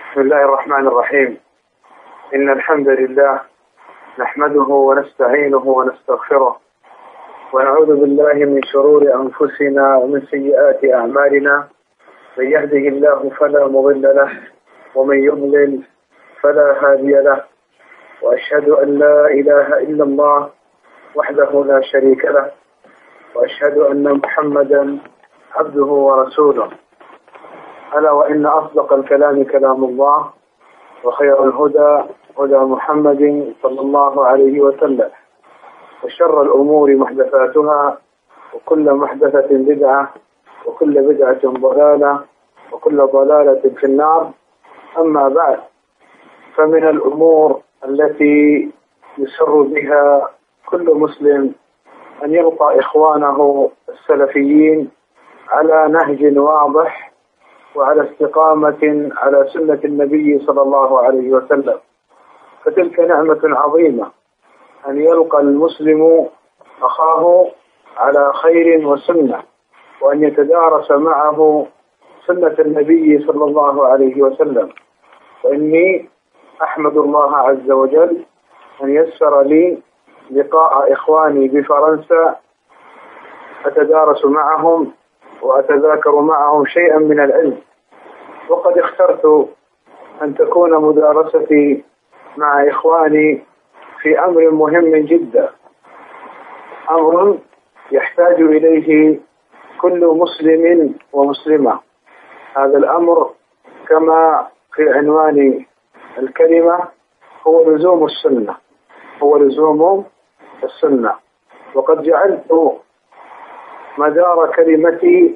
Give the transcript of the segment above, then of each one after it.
بسم الله الرحمن الرحيم. إن الحمد لله نحمده ونستعينه ونستغفره ونعوذ بالله من شرور أنفسنا ومن سيئات أعمالنا. من يهده الله فلا مضل له ومن يضلل فلا هادي له، وأشهد أن لا إله إلا الله وحده لا شريك له، وأشهد أن محمدا عبده ورسوله. ألا وإن أصدق الكلام كلام الله، وخير الهدى هدى محمد صلى الله عليه وسلم، وشر الأمور محدثاتها، وكل محدثة بدعة، وكل بدعة ضلالة، وكل ضلالة في النار. أما بعد، فمن الأمور التي يسر بها كل مسلم أن يلقى إخوانه السلفيين على نهج واضح وعلى استقامة على سنة النبي صلى الله عليه وسلم، فتلك نعمة عظيمة أن يلقى المسلم أخاه على خير وسنة، وأن يتدارس معه سنة النبي صلى الله عليه وسلم. وإني أحمد الله عز وجل أن يسر لي لقاء إخواني بفرنسا أتدارس معهم وأتذاكر معهم شيئا من العلم. وقد اخترت أن تكون مدارستي مع إخواني في أمر مهم جدا، أمر يحتاج إليه كل مسلم ومسلمة. هذا الأمر كما في عنوان الكلمة هو لزوم السنة، هو لزوم السنة. وقد جعلت مدار كلمتي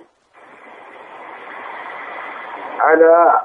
على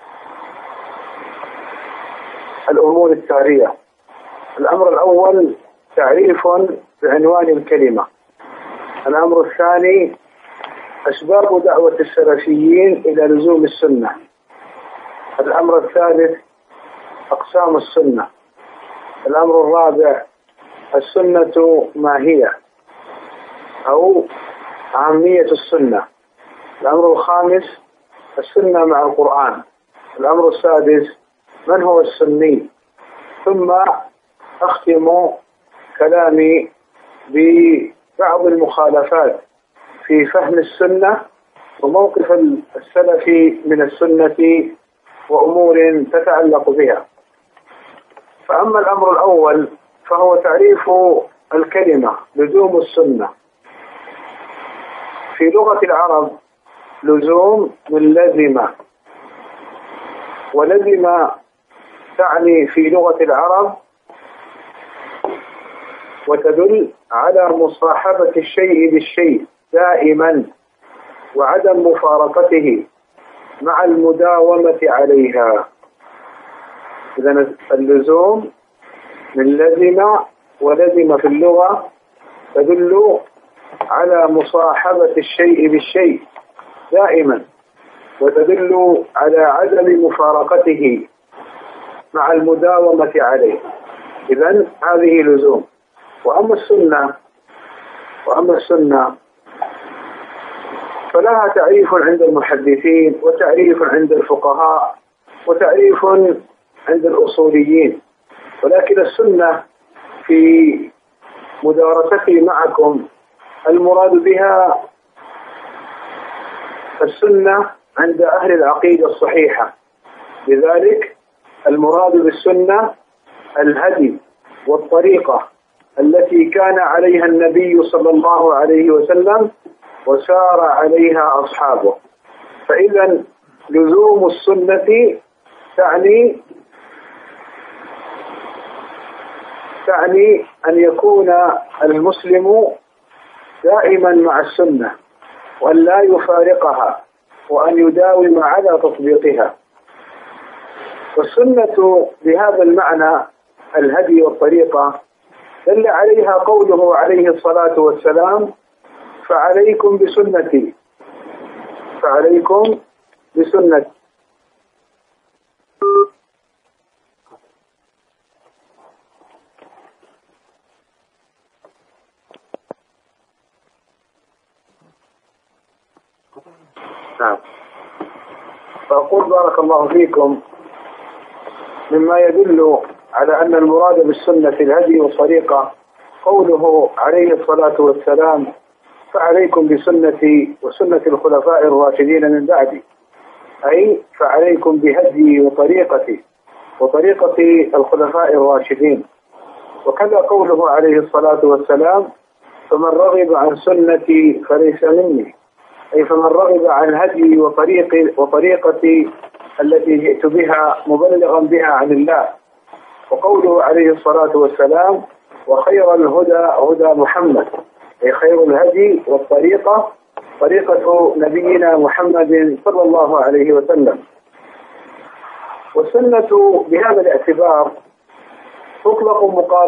الأمور التالية. الأمر الأول تعريف بعنوان الكلمة. الأمر الثاني أسباب دعوة السلفيين إلى لزوم السنة. الأمر الثالث أقسام السنة. الأمر الرابع السنة ما هي أو أهمية السنة. الأمر الخامس السنة مع القرآن. الأمر السادس من هو السني. ثم أختم كلامي ببعض المخالفات في فهم السنة وموقف السلف من السنة وأمور تتعلق بها. فأما الأمر الأول فهو تعريف الكلمة لزوم السنة. في لغة العرب لزوم من لزم، ولزم تعني في لغة العرب وتدل على مصاحبة الشيء بالشيء دائما وعدم مفارقته مع المداومة عليها. إذن اللزوم من لزم، ولزم في اللغة تدل على مصاحبة الشيء بالشيء دائما، وتدل على عدم مفارقته مع المداومة عليه. إذن هذه لزوم. وأما السنة فلها تعريف عند المحدثين، وتعريف عند الفقهاء، وتعريف عند الأصوليين. ولكن السنة في مدارستي معكم المراد بها السنة عند أهل العقيدة الصحيحة. لذلك المراد بالسنة الهدي والطريقة التي كان عليها النبي صلى الله عليه وسلم وسار عليها أصحابه. فإذا لزوم السنة تعني أن يكون المسلم دائما مع السنة، وأن لا يفارقها، وأن يداوم على تطبيقها. والسنة بهذا المعنى الهدي والطريقة دل عليها قوله عليه الصلاة والسلام: فعليكم بسنتي. نعم. فأقول بارك الله فيكم مما يدل على أن المراد بالسنة الهدي والطريقة قوله عليه الصلاة والسلام: فعليكم بسنتي وسنة الخلفاء الراشدين من بعدي، أي فعليكم بهدي وطريقتي وطريقة الخلفاء الراشدين. وكذا قوله عليه الصلاة والسلام: فمن رغب عن سنتي فليس مني، أي فمن رغب عن هدي وطريقتي التي جئت بها مبلغا بها عن الله. وقوله عليه الصلاة والسلام: وخير الهدى هدى محمد، أي خير الهدي والطريقة طريقة نبينا محمد صلى الله عليه وسلم. والسنة بهذا الاعتبار تطلق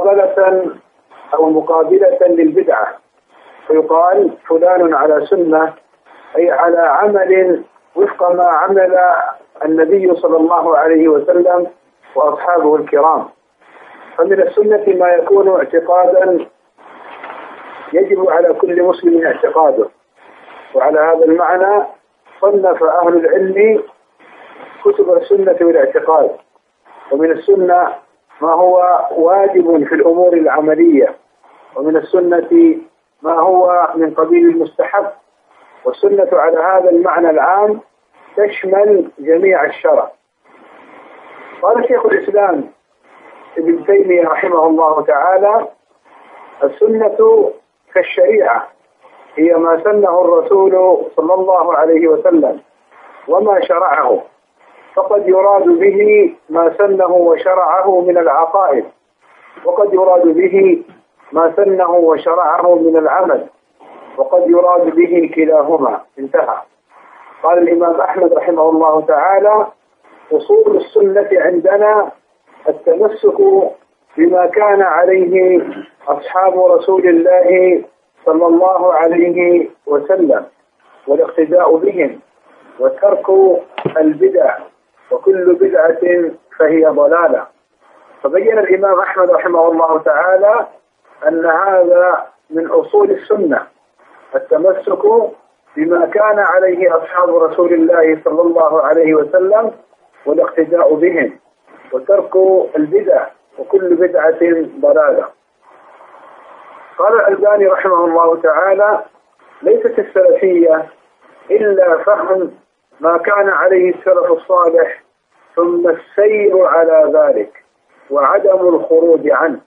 مقابلة للبدعة، فيقال فلان على سنة، أي على عمل وفق ما عمل النبي صلى الله عليه وسلم وأصحابه الكرام. فمن السنة ما يكون اعتقادا يجب على كل مسلم اعتقاده، وعلى هذا المعنى صنف أهل العلم كتب السنة والاعتقاد. ومن السنة ما هو واجب في الأمور العملية، ومن السنة ما هو من قبيل المستحب. والسنة على هذا المعنى العام تشمل جميع الشرع. قال شيخ الإسلام ابن تيمية رحمه الله تعالى: السنة كالشريعة، هي ما سنه الرسول صلى الله عليه وسلم وما شرعه، فقد يراد به ما سنه وشرعه من العقائد، وقد يراد به ما سنه وشرعه من العمل، وقد يراد به كلاهما. انتهى. قال الإمام أحمد رحمه الله تعالى: أصول السنة عندنا التمسك بما كان عليه أصحاب رسول الله صلى الله عليه وسلم والاقتداء بهم وترك البدع، وكل بدعة فهي ضلالة. فبين الإمام أحمد رحمه الله تعالى أن هذا من أصول السنة، التمسك بما كان عليه أصحاب رسول الله صلى الله عليه وسلم والاقتداء بهم وترك البدع، وكل بدعة ضلالة. قال الألباني رحمه الله تعالى: ليست السلفية إلا فهم ما كان عليه السلف الصالح ثم السير على ذلك وعدم الخروج عنه.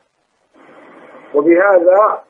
وبهذا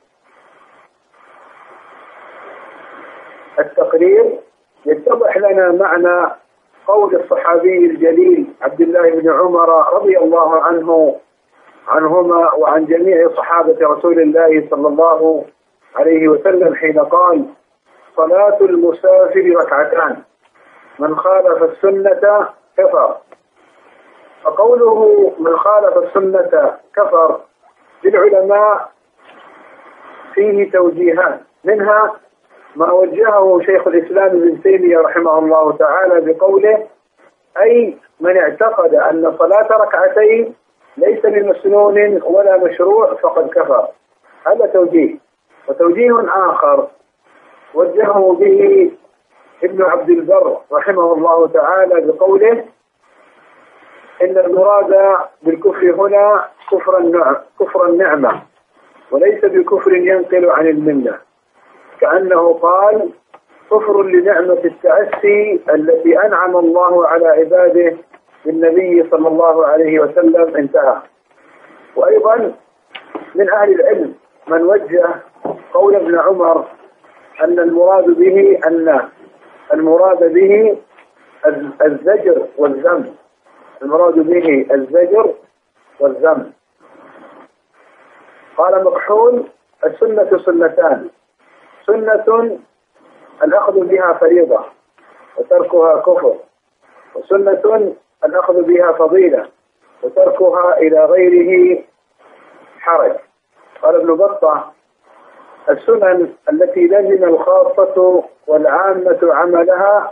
التقرير يتضح لنا معنى قول الصحابي الجليل عبد الله بن عمر رضي الله عنهما وعن جميع صحابة رسول الله صلى الله عليه وسلم حين قال: صلاة المسافر ركعتان، من خالف السنة كفر. فقوله من خالف السنة كفر للعلماء فيه توجيهات، منها ما وجهه شيخ الإسلام ابن تيمية رحمه الله تعالى بقوله: أي من اعتقد أن صلاة ركعتين ليس بمسنون ولا مشروع فقد كفر. هذا توجيه. وتوجيه آخر وجهه به ابن عبد البر رحمه الله تعالى بقوله: إن المراد بالكفر هنا كفر النعمة، وليس بكفر ينقل عن الملة، كأنه قال: كفر لنعمة التأسي التي أنعم الله على عباده بالنبي صلى الله عليه وسلم. انتهى. وأيضا من أهل العلم من وجه قول ابن عمر أن المراد به الزجر والذم. المراد به الزجر والذم. قال مكحول: السنة سنتان، سنة الأخذ بها فريضة وتركها كفر، وسنة الأخذ بها فضيلة وتركها إلى غيره حرج. قال ابن بطة: السنن التي لزم الخاصة والعامة عملها،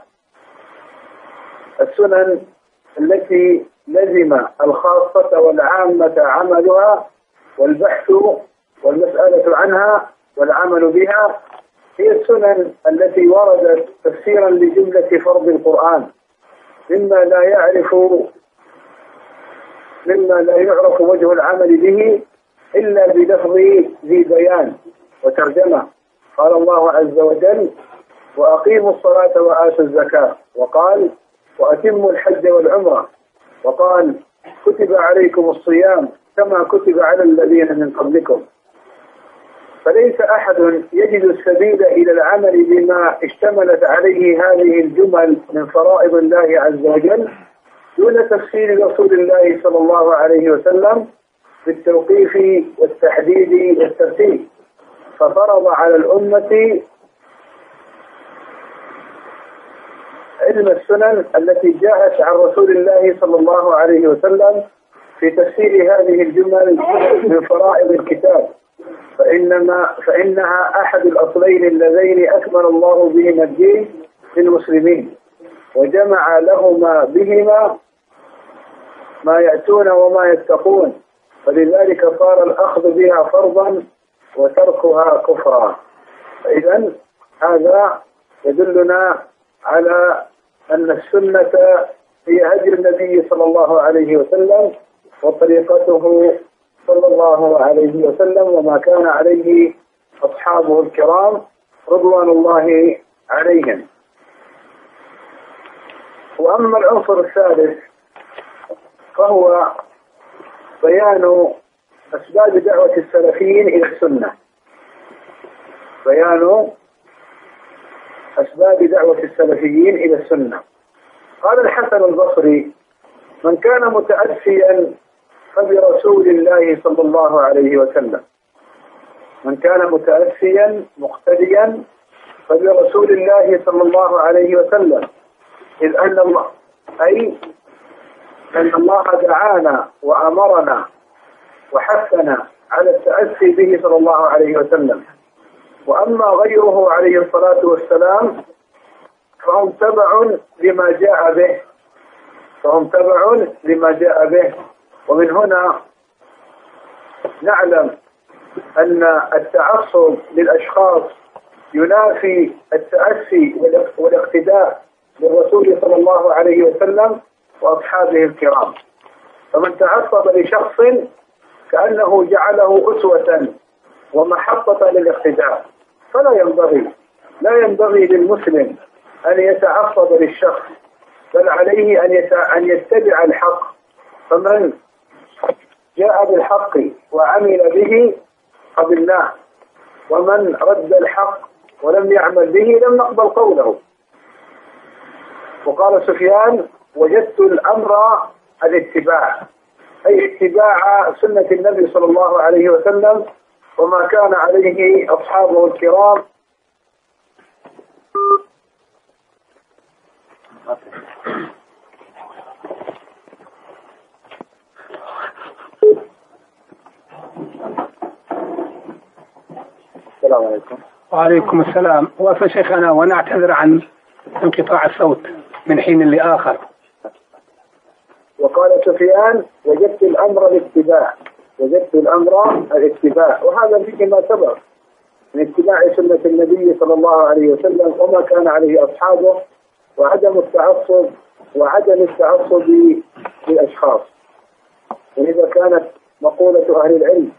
السنن التي لزم الخاصة والعامة عملها والبحث والمسألة عنها والعمل بها، هي السنن التي وردت تفسيرا لجملة فرض القرآن، مما لا يعرف مما لا يعرف وجه العمل به إلا بلفظ ذي بيان وترجمة. قال الله عز وجل: وأقيموا الصلاة وآتوا الزكاة، وقال: وأتموا الحج والعمرة، وقال: كتب عليكم الصيام كما كتب على الذين من قبلكم. فليس أحد يجد السبيل إلى العمل بما اشتملت عليه هذه الجمل من فرائض الله عز وجل دون تفسير رسول الله صلى الله عليه وسلم بالتوقيف والتحديد والترتيب، ففرض على الأمة علم السنن التي جاءت عن رسول الله صلى الله عليه وسلم في تفسير هذه الجمل من فرائض الكتاب، فإنها أحد الأصلين اللذين أكمل الله بهما الدين للمسلمين، وجمع لهما بهما ما يأتون وما يتقون، فلذلك صار الأخذ بها فرضا وتركها كفرا. فإذا هذا يدلنا على أن السنة هي هدي النبي صلى الله عليه وسلم وطريقته صلى الله عليه وسلم وما كان عليه أصحابه الكرام رضوان الله عليهم. وأما العنصر الثالث فهو بيان أسباب دعوة السلفيين إلى السنة. بيان أسباب دعوة السلفيين إلى السنة. قال الحسن البصري: من كان متأسيا فبرسول الله صلى الله عليه وسلم. من كان متأسيا مقتديا فبرسول الله صلى الله عليه وسلم، إذ أن الله دعانا وأمرنا وحثنا على التأسي به صلى الله عليه وسلم. وأما غيره عليه الصلاة والسلام فهم تبع لما جاء به، فهم تبع لما جاء به. ومن هنا نعلم أن التعصب للأشخاص ينافي التأسي والاقتداء بالرسول صلى الله عليه وسلم وأصحابه الكرام. فمن تعصب لشخص كأنه جعله أسوة ومحطة للاقتداء، فلا ينبغي للمسلم أن يتعصب للشخص، بل عليه أن يتبع الحق. فمن جاء بالحق وعمل به قبلناه، ومن رد الحق ولم يعمل به لم نقبل قوله. وقال سفيان: وجدت الأمر الاتباع، أي اتباع سنة النبي صلى الله عليه وسلم وما كان عليه أصحابه الكرام. السلام عليكم. وعليكم السلام. وفي شيخنا ونعتذر عن انقطاع الصوت من حين لآخر. وقال سفيان: وجدت الأمر الاتباع، وجدت الأمر الاتباع، وهذا فيه ما سبق من اتباع سنة النبي صلى الله عليه وسلم وما كان عليه أصحابه، وعدم التعصب للأشخاص. ولذا كانت مقولة أهل العلم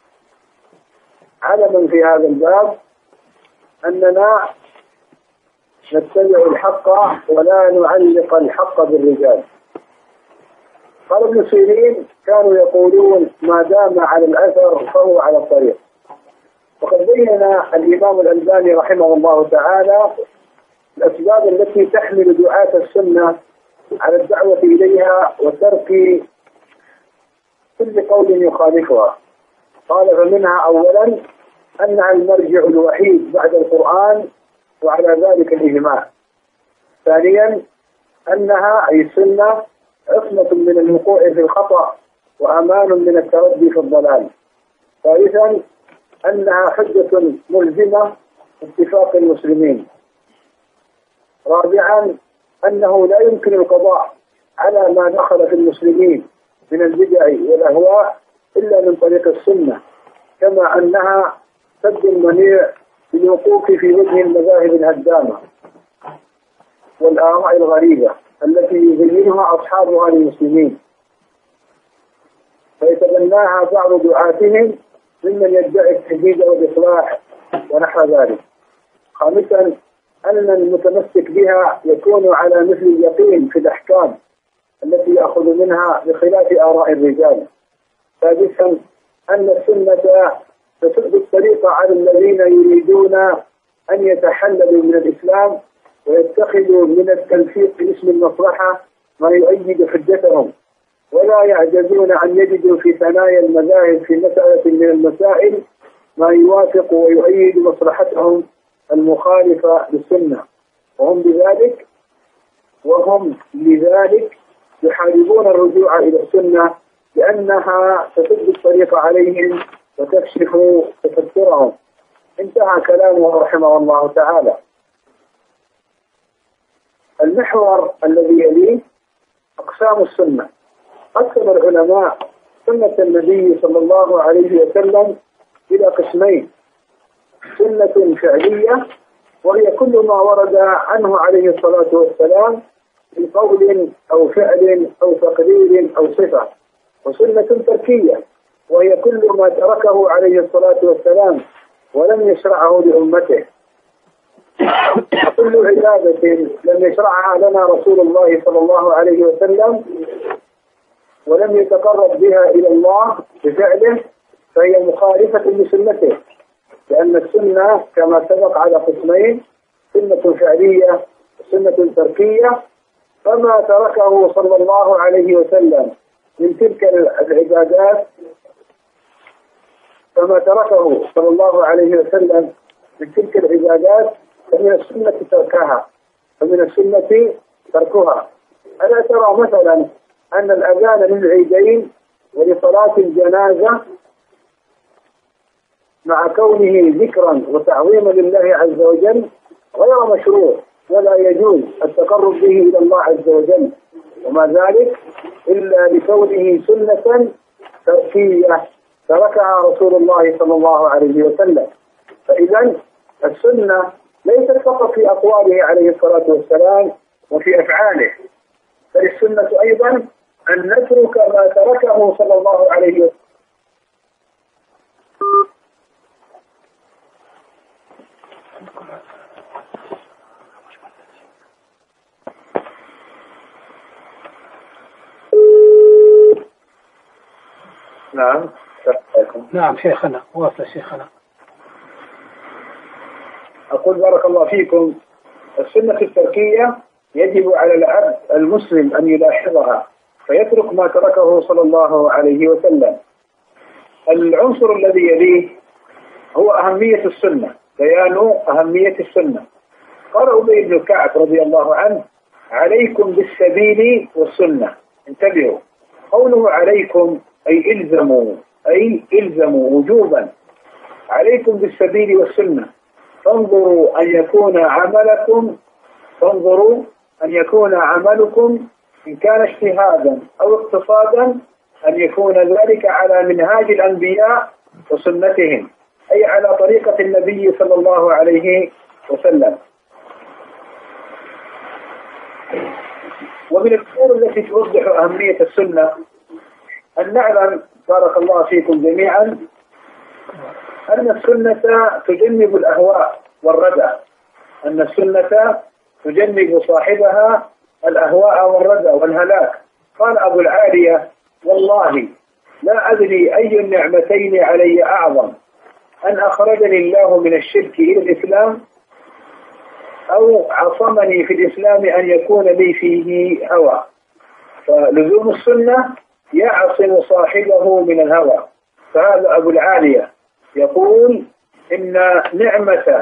علما في هذا الباب أننا نتبع الحق ولا نعلق الحق بالرجال. قال ابن سيرين: كانوا يقولون ما دام على الأثر فهو على الطريق. وقد بين الإمام الألباني رحمه الله تعالى الأسباب التي تحمل دعاة السنة على الدعوة إليها وترك كل قول يخالفها. قال: فمنها أولا أنها المرجع الوحيد بعد القرآن وعلى ذلك الإجماع. ثانيا أنها أي السنة عصمة من الوقوع في الخطأ وأمان من التردي في الضلال. ثالثا أنها حجة ملزمة اتفاق المسلمين. رابعا أنه لا يمكن القضاء على ما دخل في المسلمين من البدع والأهواء إلا من طريق السنة، كما أنها سد المنيع للوقوف في وجه المذاهب الهدامة والآراء الغريبة التي يزينها أصحابها للمسلمين. فيتبناها بعض دعاتهم ممن يدعي التجديد والإصلاح ونحو ذلك. خامسا أن المتمسك بها يكون على مثل اليقين في الأحكام التي يأخذ منها بخلاف آراء الرجال. سادسا أن السنة تسد الطريق على الذين يريدون أن يتحللوا من الإسلام ويتخذوا من التنفيذ باسم المصلحة ما يؤيد حجتهم، ولا يعجزون أن يجدوا في ثنايا المذاهب في مسألة من المسائل ما يوافق ويؤيد مصلحتهم المخالفة للسنة، وهم لذلك يحاربون الرجوع إلى السنة لأنها تسد الطريق عليهم وتكشف تفسرهم. انتهى كلامه رحمه الله تعالى. المحور الذي يليه أقسام السنة. قسم العلماء سنة النبي صلى الله عليه وسلم إلى قسمين: سنة فعلية وهي كل ما ورد عنه عليه الصلاة والسلام من قول أو فعل أو تقرير أو صفة، وسنة تركية وهي كل ما تركه عليه الصلاة والسلام ولم يشرعه لأمته. كل عبادة لم يشرعها لنا رسول الله صلى الله عليه وسلم ولم يتقرب بها إلى الله بفعله فهي مخالفة لسنته، لأن السنة كما سبق على قسمين: سنة فعلية وسنة تركية. فما تركه صلى الله عليه وسلم من تلك العبادات فمن السنة تركها. ألا ترى مثلا أن الأذان للعيدين ولصلاة الجنازة مع كونه ذكرا وتعظيما لله عز وجل غير مشروع ولا يجوز التقرب به إلى الله عز وجل، وما ذلك إلا لكونه سنة تركية تركها رسول الله صلى الله عليه وسلم. فإذا السنة ليست فقط في أقواله عليه الصلاة والسلام وفي أفعاله، بل السنة أيضا أن نترك ما تركه صلى الله عليه وسلم. نعم شيخنا، واصل شيخنا. أقول بارك الله فيكم: السنة التركية يجب على العبد المسلم أن يلاحظها فيترك ما تركه صلى الله عليه وسلم. العنصر الذي يليه هو أهمية السنة، بيان أهمية السنة. قال أبي بن كعب رضي الله عنه: عليكم بالسبيل والسنة. انتبهوا، قوله عليكم أي إلزموا وجوبا. عليكم بالسبيل والسنة. فانظروا أن يكون عملكم إن كان اجتهادا أو اقتصادا أن يكون ذلك على منهاج الأنبياء وسنتهم، أي على طريقة النبي صلى الله عليه وسلم. ومن الأمور التي توضح أهمية السنة أن نعلم بارك الله فيكم جميعا أن السنة تجنب الأهواء والردى، أن السنة تجنب صاحبها الأهواء والردى والهلاك. قال أبو العالية: والله لا أدري أي النعمتين علي أعظم، أن أخرجني الله من الشرك إلى الإسلام أو عصمني في الإسلام أن يكون لي فيه هوى. فلزوم السنة يعصم صاحبه من الهوى. فهذا أبو العالية يقول إن نعمة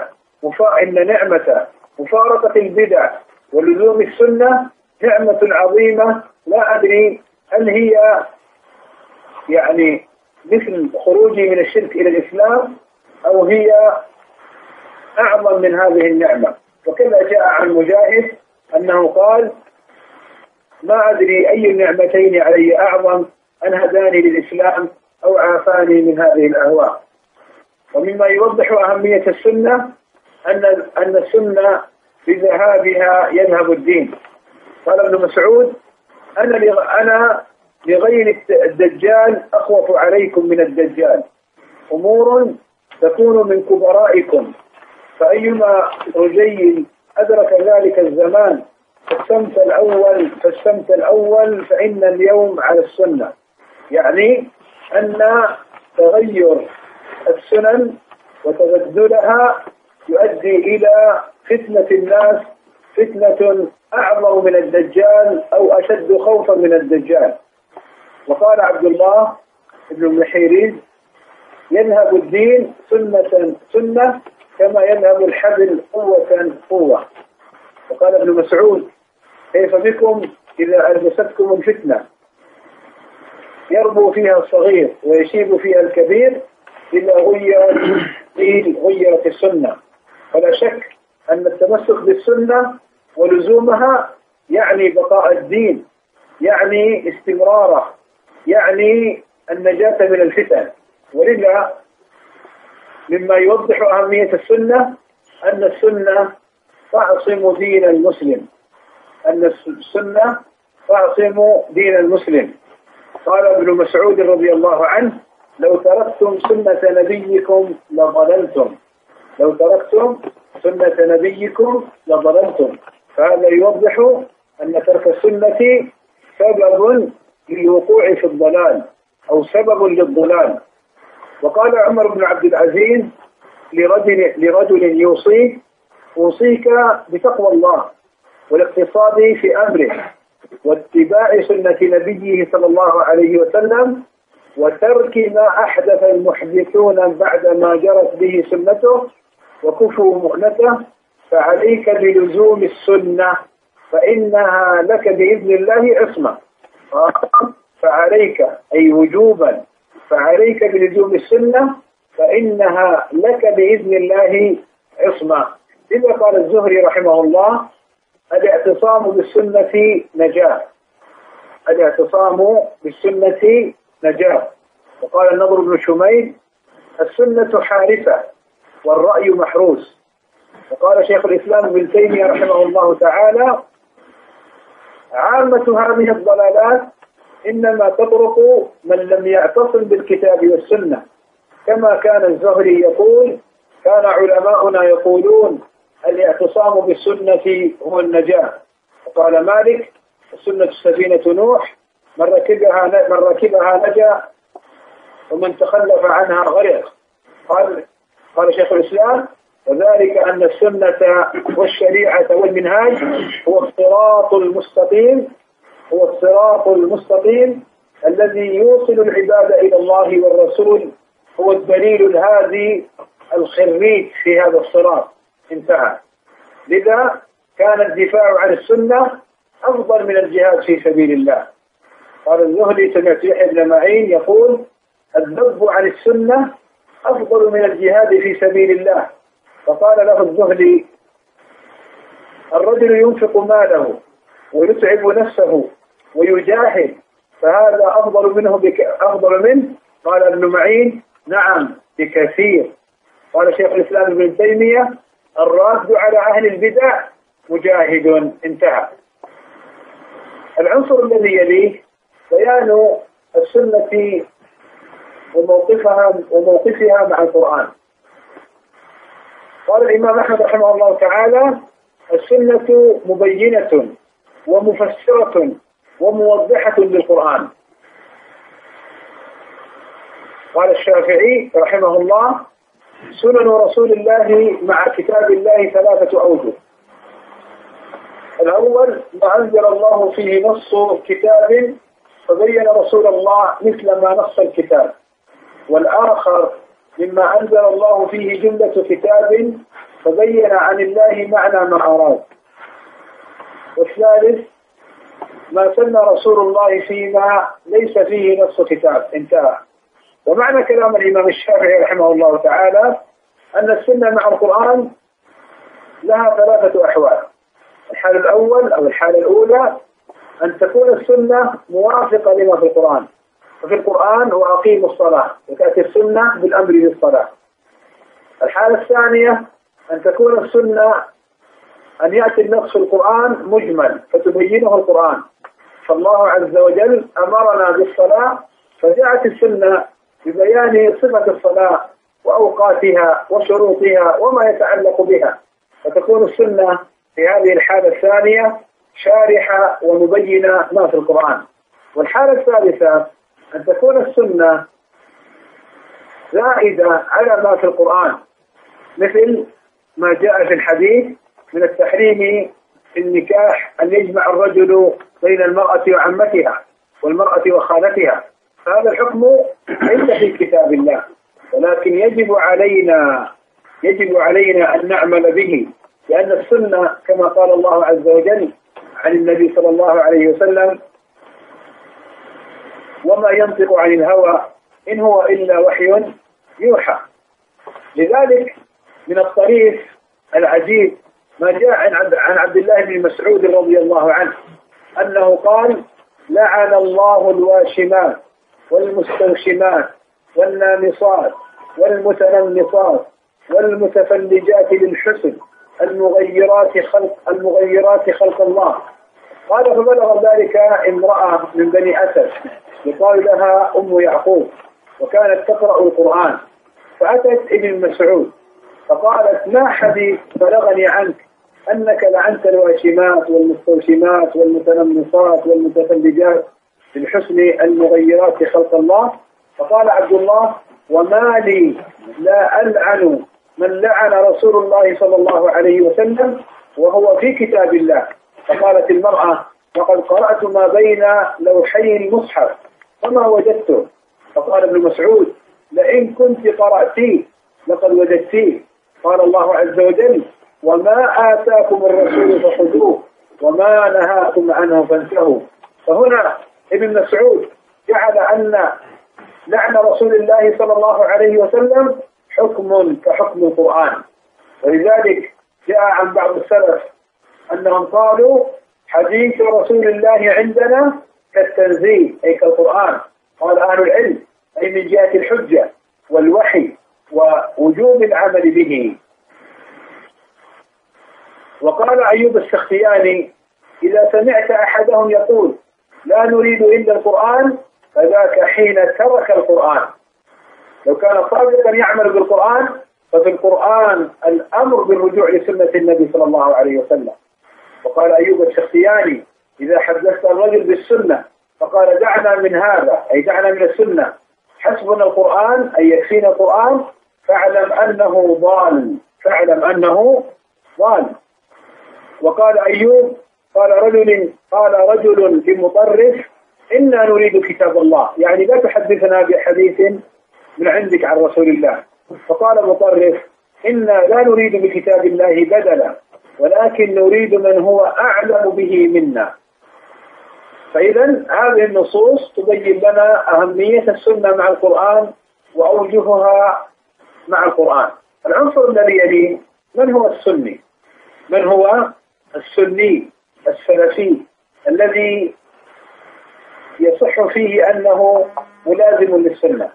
مفارقة البدع ولزوم السنة نعمة عظيمة، لا أدري هل هي يعني مثل خروجي من الشرك إلى الإسلام أو هي أعظم من هذه النعمة. وكذا جاء عن مجاهد أنه قال: ما أدري أي النعمتين علي أعظم، أن هداني للإسلام أو عافاني من هذه الأهواء. ومما يوضح أهمية السنة أن السنة بذهابها يذهب الدين. قال ابن مسعود: أنا لغير الدجال أخوف عليكم من الدجال، أمور تكون من كبرائكم، فأيما رجي أدرك ذلك الزمان فالسمت الأول فإن اليوم على السنة. يعني أن تغير السنن وتبدلها يؤدي إلى فتنة الناس، فتنة أعظم من الدجال أو أشد خوفا من الدجال. وقال عبد الله بن المحيريز: يذهب الدين سنة سنة كما يذهب الحبل قوة قوة. وقال ابن مسعود: كيف بكم إذا ألبستكم الفتنة يربو فيها الصغير ويشيب فيها الكبير إلا غيرت السنة. فلا شك أن التمسك بالسنة ولزومها يعني بقاء الدين، يعني استمراره، يعني النجاة من الفتن. ولذا مما يوضح أهمية السنة أن السنة تعصم دين المسلم، أن السنة تعصم دين المسلم. قال ابن مسعود رضي الله عنه: لو تركتم سنة نبيكم لضللتم، لو تركتم سنة نبيكم لضللتم. فهذا يوضح أن ترك السنة سبب للوقوع في الضلال أو سبب للضلال. وقال عمر بن عبد العزيز لرجل يوصيه: أوصيك بتقوى الله والاقتصاد في أمره واتباع سنة نبيه صلى الله عليه وسلم وترك ما أحدث المحدثون بعد ما جرت به سنته وكفوا مؤنته، فعليك بلزوم السنة فإنها لك بإذن الله عصمة. فعليك أي وجوبا، فعليك بلزوم السنة فإنها لك بإذن الله عصمة. إذا قال الزهري رحمه الله: الاعتصام بالسنة نجاة، الاعتصام بالسنة نجاة. وقال النضر بن شميل: السنة حارسة والرأي محروس. وقال شيخ الإسلام ابن تيمية رحمه الله تعالى: عامة هذه الضلالات إنما تطرق من لم يعتصم بالكتاب والسنة، كما كان الزهري يقول: كان علماؤنا يقولون الاعتصام بالسنة هو النجاة. وقال مالك: السنة سفينة نوح، من ركبها نجا ومن تخلف عنها غرق. قال شيخ الإسلام: وذلك أن السنة والشريعة والمنهاج هو الصراط المستقيم، هو الصراط المستقيم الذي يوصل العباد إلى الله والرسول، هو الدليل الهادي الخريج في هذا الصراط. انتهى. لذا كان الدفاع عن السنة أفضل من الجهاد في سبيل الله. قال الزهري: سمعت يحيى بن معين يقول: الذب عن السنة أفضل من الجهاد في سبيل الله. فقال له الزهري: الرجل ينفق ماله ويتعب نفسه ويجاهد فهذا أفضل منه؟ قال ابن معين: نعم بكثير. قال شيخ الإسلام ابن تيمية: الراد على أهل البدع مجاهد. انتهى. العنصر الذي يليه بيان السنة وموقفها مع القرآن. قال الإمام أحمد رحمه الله تعالى: السنة مبينة ومفسرة وموضحة للقرآن. قال الشافعي رحمه الله: سنن رسول الله مع كتاب الله 3 أوجه. الأول: ما أنزل الله فيه نص كتاب فبين رسول الله مثل ما نص الكتاب. والآخر: مما أنزل الله فيه جملة كتاب فبين عن الله معنى ما أراد. والثالث: ما سن رسول الله فيما ليس فيه نص كتاب. انتهى. ومعنى كلام الإمام الشافعي رحمه الله تعالى أن السنة مع القرآن لها 3 أحوال. الحال الأول أو الحالة الأولى أن تكون السنة موافقة لما في القرآن، ففي القرآن: وأقيموا الصلاة، وتأتي السنة بالأمر بالصلاة. الحالة الثانية أن تكون السنة أن يأتي النص في القرآن مجمل فتبينه القرآن، فالله عز وجل أمرنا بالصلاة، فجاءت السنة ببيان صفة الصلاة وأوقاتها وشروطها وما يتعلق بها، فتكون السنة في هذه الحالة الثانية شارحة ومبينة ما في القرآن. والحالة الثالثة أن تكون السنة زائدة على ما في القرآن، مثل ما جاء في الحديث من التحريم في النكاح أن يجمع الرجل بين المرأة وعمتها والمرأة وخالتها، فهذا الحكم ليس في كتاب الله، ولكن يجب علينا أن نعمل به، لأن السنة كما قال الله عز وجل عن النبي صلى الله عليه وسلم: وما ينطق عن الهوى إن هو إلا وحي يوحى. لذلك من الطريف العجيب ما جاء عن عبد الله بن مسعود رضي الله عنه أنه قال: لعن الله الواشمات والمستوشمات والنامصات والمتنمصات والمتفلجات للحسن المغيرات خلق الله. قال: فبلغ ذلك امرأة من بني أسد يقال لها أم يعقوب، وكانت تقرأ القرآن، فأتت ابن مسعود فقالت: ما حديث بلغني عنك أنك لعنت الواشمات والمستوشمات والمتنمصات والمتفلجات للحسن المغيرات خلق الله؟ فقال عبد الله: وما لي لا ألعن من لعن رسول الله صلى الله عليه وسلم وهو في كتاب الله. فقالت المرأة: وقد قرأت ما بين لوحي المصحف فما وجدته. فقال ابن مسعود: لئن كنت قرأتيه لقد وجدتيه. قال الله عز وجل: وما آتاكم الرسول فخذوه وما نهاكم عنه فانتهوا. فهنا ابن مسعود جعل أن لعن رسول الله صلى الله عليه وسلم حكم كحكم القرآن. ولذلك جاء عن بعض السلف أنهم قالوا: حديث رسول الله عندنا كالتنزيل أي كالقرآن. قال أهل العلم: أي من جهة الحجة والوحي ووجوب العمل به. وقال أيوب السختياني: إذا سمعت أحدهم يقول لا نريد إلا القرآن فذاك حين ترك القرآن. لو كان صادقا يعمل بالقرآن ففي القرآن الأمر بالرجوع لسنة النبي صلى الله عليه وسلم. وقال أيوب السختياني: إذا حدثت الرجل بالسنة فقال دعنا من هذا أي دعنا من السنة، حسبنا القرآن أي يكفينا القرآن، فاعلم أنه ضال. وقال أيوب: قال رجل في مطرف: إنا نريد كتاب الله، يعني لا تحدثنا بحديث من عندك عن رسول الله. فقال مطرف: إنا لا نريد بكتاب الله بدلا، ولكن نريد من هو أعلم به منا. فإذا هذه النصوص تبين لنا أهمية السنة مع القرآن وأوجهها مع القرآن. العنصر الذي يليه: من هو السني؟ من هو السني السلفي الذي يصح فيه أنه ملازم للسنة؟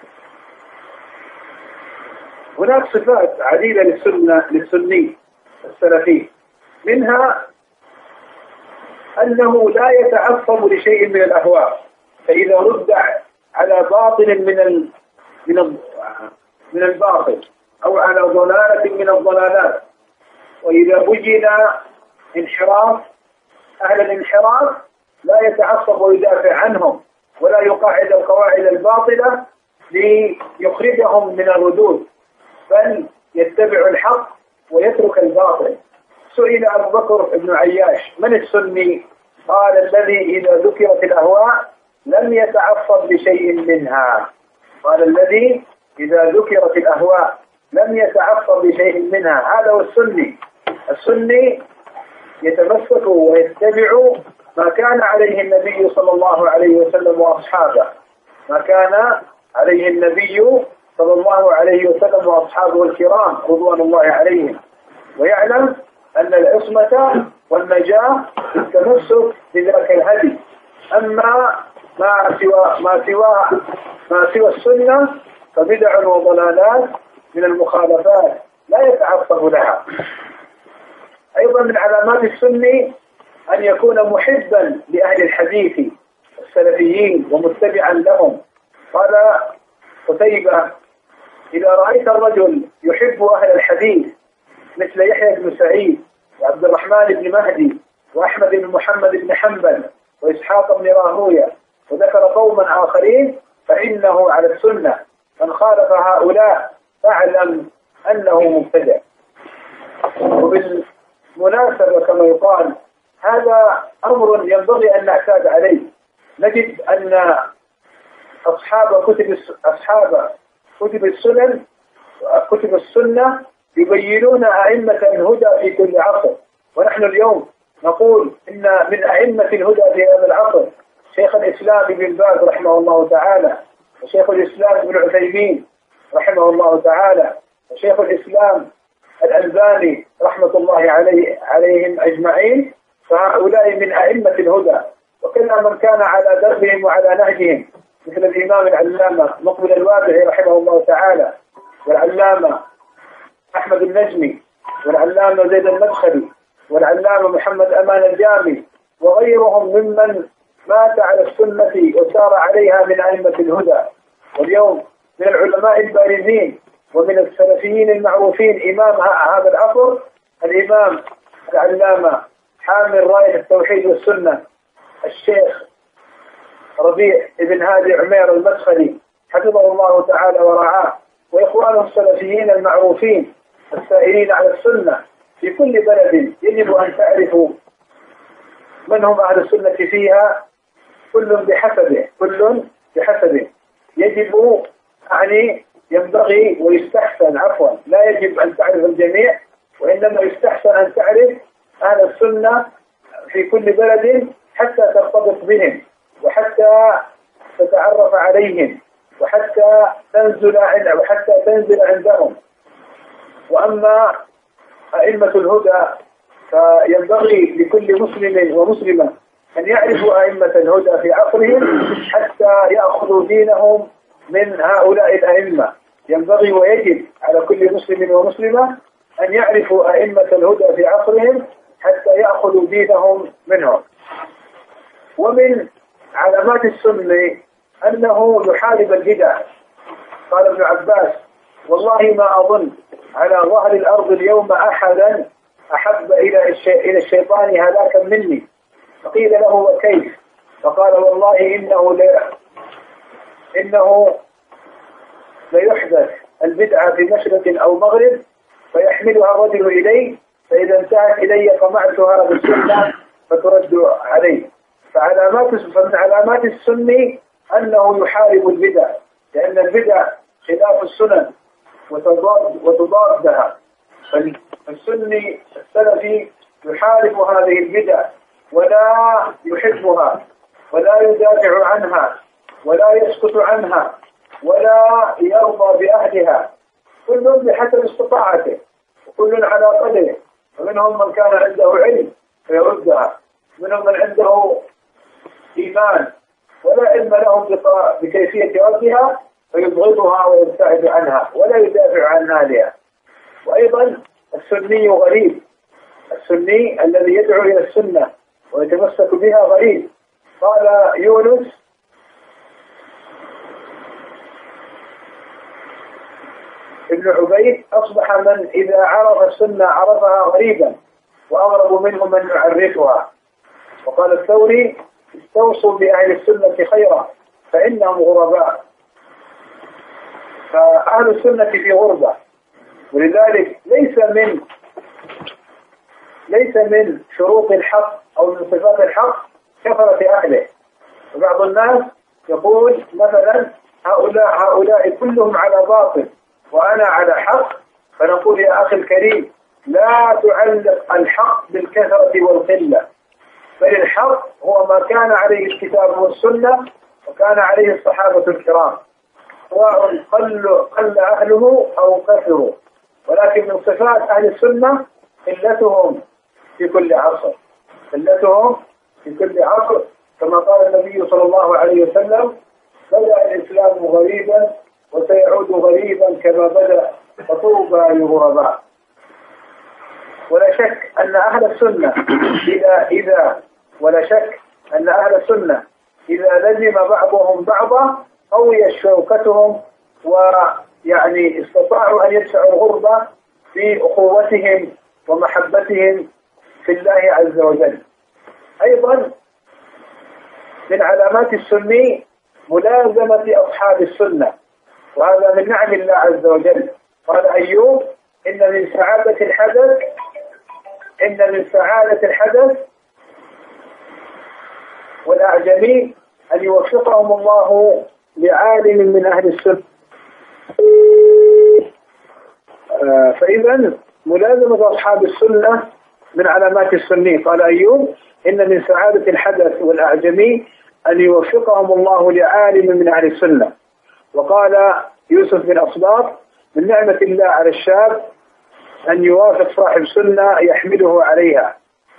هناك صفات عديدة للسني السلفي، منها أنه لا يتعصب لشيء من الأهواء، فإذا رد على باطل من الباطل أو على ضلالة من الضلالات، وإذا بين انحراف أهل الانحراف لا يتعصب ويدافع عنهم ولا يقاعد القواعد الباطلة ليخرجهم من الردود، بل يتبع الحق ويترك الباطل. سئل أبو بكر بن عياش: من السني؟ قال: الذي إذا ذكرت الأهواء لم يتعصب لشيء منها. قال: الذي إذا ذكرت الأهواء لم يتعصب لشيء منها، هذا هو السني. السني يتمسك ويتبع ما كان عليه النبي صلى الله عليه وسلم وأصحابه، ما كان عليه النبي صلى الله عليه وسلم وأصحابه الكرام رضوان الله عليهم، ويعلم أن العصمة والنجاة بالتمسك بذاك الهدي. أما ما سوى السنة فبدع وضلالات من المخالفات لا يتعصب لها. أيضا من علامات السني أن يكون محبا لأهل الحديث السلفيين ومتبعا لهم. قال قتيبة: إذا رأيت الرجل يحب أهل الحديث مثل يحيى بن سعيد وعبد الرحمن بن مهدي وأحمد بن محمد بن حنبل وإسحاق بن راهويه، وذكر قوما آخرين، فإنه على السنة. من خالف هؤلاء فاعلم أنه مبتدع. وبالمناسبة كما يقال، هذا أمر ينبغي أن نعتاد عليه. نجد أن أصحاب كتب السنة يبينون أئمة الهدى في كل عصر، ونحن اليوم نقول إن من أئمة الهدى في هذا العصر شيخ الإسلام ابن باز رحمه الله تعالى، وشيخ الإسلام ابن عثيمين رحمه الله تعالى، وشيخ الإسلام الألباني رحمة الله عليهم أجمعين. فهؤلاء من أئمة الهدى، وكل من كان على دربهم وعلى نهجهم، مثل الإمام العلامة مقبل الوادعي رحمه الله تعالى، والعلامة أحمد النجمي، والعلامة زيد المدخلي، والعلامة محمد أمان الجامي، وغيرهم ممن مات على السنة وسار عليها من أئمة الهدى. واليوم من العلماء البارزين ومن السلفيين المعروفين إمام هذا العصر الإمام العلامة حامل راية التوحيد والسنة الشيخ ربيع بن هادي عمير المدخلي حفظه الله تعالى ورعاه، وإخوانه السلفيين المعروفين السائرين على السنة في كل بلد. يجب أن تعرفوا من هم أهل السنة فيها، كل بحسبه. يجب ينبغي ويستحسن، لا يجب أن تعرف الجميع، وإنما يستحسن أن تعرف أهل السنة في كل بلد حتى ترتبط بهم، وحتى تتعرف عليهم، وحتى تنزل عندهم. وأما أئمة الهدى فينبغي لكل مسلم ومسلمة أن يعرفوا أئمة الهدى في عصرهم حتى يأخذوا دينهم من هؤلاء الأئمة. ينبغي ويجب على كل مسلم ومسلمة أن يعرفوا أئمة الهدى في عصرهم حتى يأخذوا دينهم منهم. ومن علامات السنة أنه يحارب البدع. قال ابن عباس: والله ما أظن على ظهر الأرض اليوم أحدا أحب إلى الشيطان هلاكا مني. فقيل له: وكيف؟ فقال: والله إنه ليحدث البدعة في مشرق أو مغرب فيحملها الرجل إليه، فإذا انتهت إلي قمعتها بالسنة فترد عليه. فمن علامات السنة أنه يحارب البدع، لأن البدع خلاف السنن وتضادها. فالسني السلفي يحارب هذه البدع ولا يحبها ولا يدافع عنها ولا يسكت عنها ولا يرضى بأهلها، كل بحسب استطاعته وكل على قدره. ومنهم من كان عنده علم فيردها، منهم من عنده إيمان ولا علم لهم بكيفية ردها فيبغضها ويبتعد عنها ولا يدافع عن أهلها. وأيضا السني غريب، السني الذي يدعو إلى السنة ويتمسك بها غريب. قال يونس: ابن عبيد: أصبح من إذا عرف السنة عرفها غريبا، وأغرب منه من يعرفها. وقال الثوري: استوصوا بأهل السنة خيرا فإنهم غرباء. فأهل السنة في غربة، ولذلك ليس من شروط الحق أو من صفات الحق كثرة أهله. وبعض الناس يقول مثلا: هؤلاء كلهم على باطل وأنا على حق. فنقول: يا أخي الكريم، لا تعلق الحق بالكثرة والقلة، بل الحق هو ما كان عليه الكتاب والسنة وكان عليه الصحابة الكرام، سواء قل أهله أو كثروا. ولكن من صفات أهل السنة قلتهم في كل عصر، كما قال النبي صلى الله عليه وسلم: بدأ الإسلام غريبا وسيعود غريبا كما بدأ، فطوبى للغرباء. ولا شك أن أهل السنة ولا شك أن أهل السنة إذا لزم بعضهم بعضا قويت شوكتهم، ويعني استطاعوا أن يدفعوا الغربة في أخوتهم ومحبتهم في الله عز وجل. أيضا من علامات السني ملازمة أصحاب السنة، وهذا من نعم الله عز وجل. قال أيوب: إن من سعادة الحدث والأعجمي أن يوفقهم الله لعالم من أهل السنة. فإذا ملازمة أصحاب السنة من علامات السني. قال أيوب: إن من سعادة الحدث والأعجمي أن يوفقهم الله لعالم من أهل السنة. وقال يوسف بن أصباط: من نعمة الله على الشاب أن يوافق صاحب سنة يحمله عليها.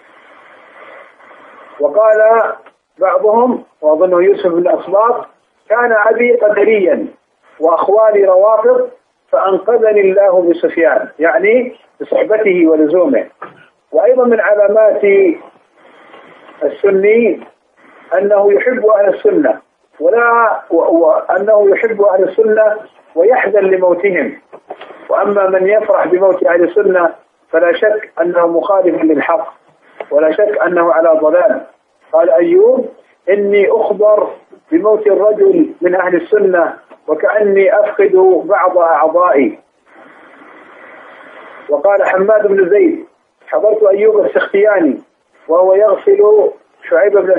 وقال بعضهم، وأظنه يوسف بن أصباط: كان أبي قدريا وأخوالي روافض فأنقذني الله بسفيان، يعني بصحبته ولزومه. وأيضا من علامات السني أنه يحب أهل السنة وأنه يحب أهل السنة ويحزن لموتهم. وأما من يفرح بموت أهل السنة فلا شك أنه مخالف للحق، ولا شك أنه على ضلال. قال أيوب: إني أخبر بموت الرجل من أهل السنة وكأني أفقد بعض أعضائي. وقال حماد بن زيد: حضرت أيوب السختياني وهو يغسل شعيب بن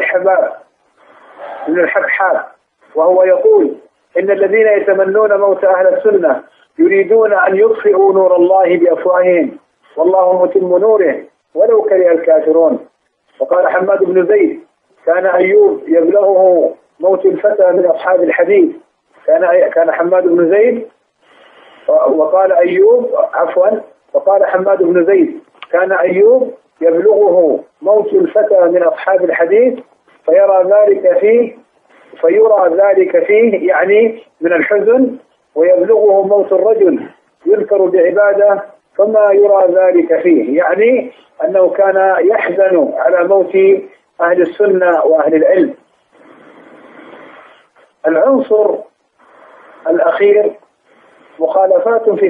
الحبحاب وهو يقول: إن الذين يتمنون موت أهل السنة يريدون أن يطفئوا نور الله بأفواههم والله متم نوره ولو كره الكافرون. وقال حماد بن زيد: كان أيوب يبلغه موت الفتى من أصحاب الحديث. كان حماد بن زيد وقال حماد بن زيد: كان أيوب يبلغه موت الفتى من أصحاب الحديث فيرى ذلك فيه يعني من الحزن، ويبلغه موت الرجل يذكر بعبادة فما يرى ذلك فيه، يعني أنه كان يحزن على موت أهل السنة وأهل العلم. العنصر الأخير مخالفات في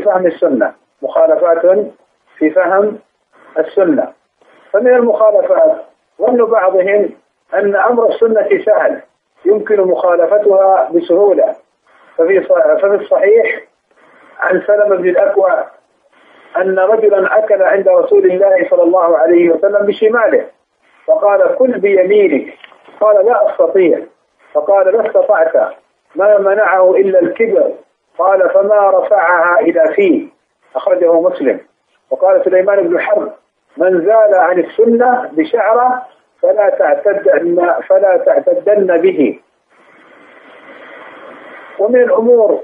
فهم السنة. فمن المخالفات ظن بعضهم أن أمر السنة سهل يمكن مخالفتها بسهولة. ففي الصحيح عن سلمة بن الأكوع أن رجلا أكل عند رسول الله صلى الله عليه وسلم بشماله فقال: كل بيمينك. قال: لا أستطيع. فقال: لا استطعت. ما منعه إلا الكبر. قال: فما رفعها إلى فيه. أخرجه مسلم. وقال سليمان بن حرب: من زال عن السنة بشعره فلا تعتدن به. ومن الأمور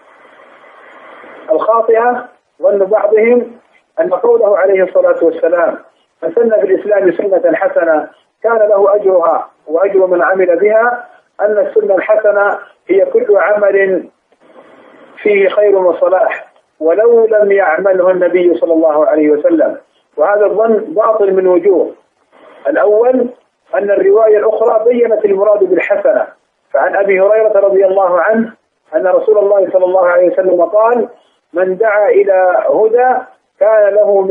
الخاطئة ظن بعضهم أن قوله عليه الصلاة والسلام: من سن في الإسلام سنة حسنة كان له أجرها وأجر من عمل بها، أن السنة الحسنة هي كل عمل فيه خير وصلاح ولو لم يعمله النبي صلى الله عليه وسلم. وهذا الظن باطل من وجوه. الأول أن الرواية الأخرى بيّنت المراد بالحسنة، فعن أبي هريرة رضي الله عنه أن رسول الله صلى الله عليه وسلم قال: من دعا إلى هدى كان له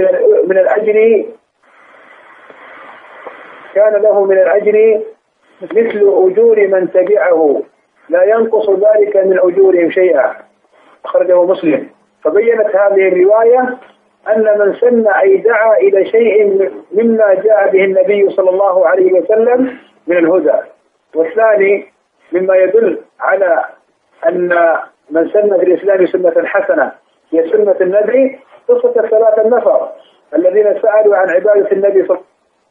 من الأجر مثل أجور من تبعه لا ينقص ذلك من أجورهم شيئا. أخرجه مسلم. فبينت هذه الرواية أن من سن أي دعا إلى شيء مما جاء به النبي صلى الله عليه وسلم من الهدى. والثاني مما يدل على أن من سن في الإسلام سنة حسنة هي سنة النبي قصة الثلاثة النفر الذين سألوا عن عبادة النبي صلى الله عليه وسلم.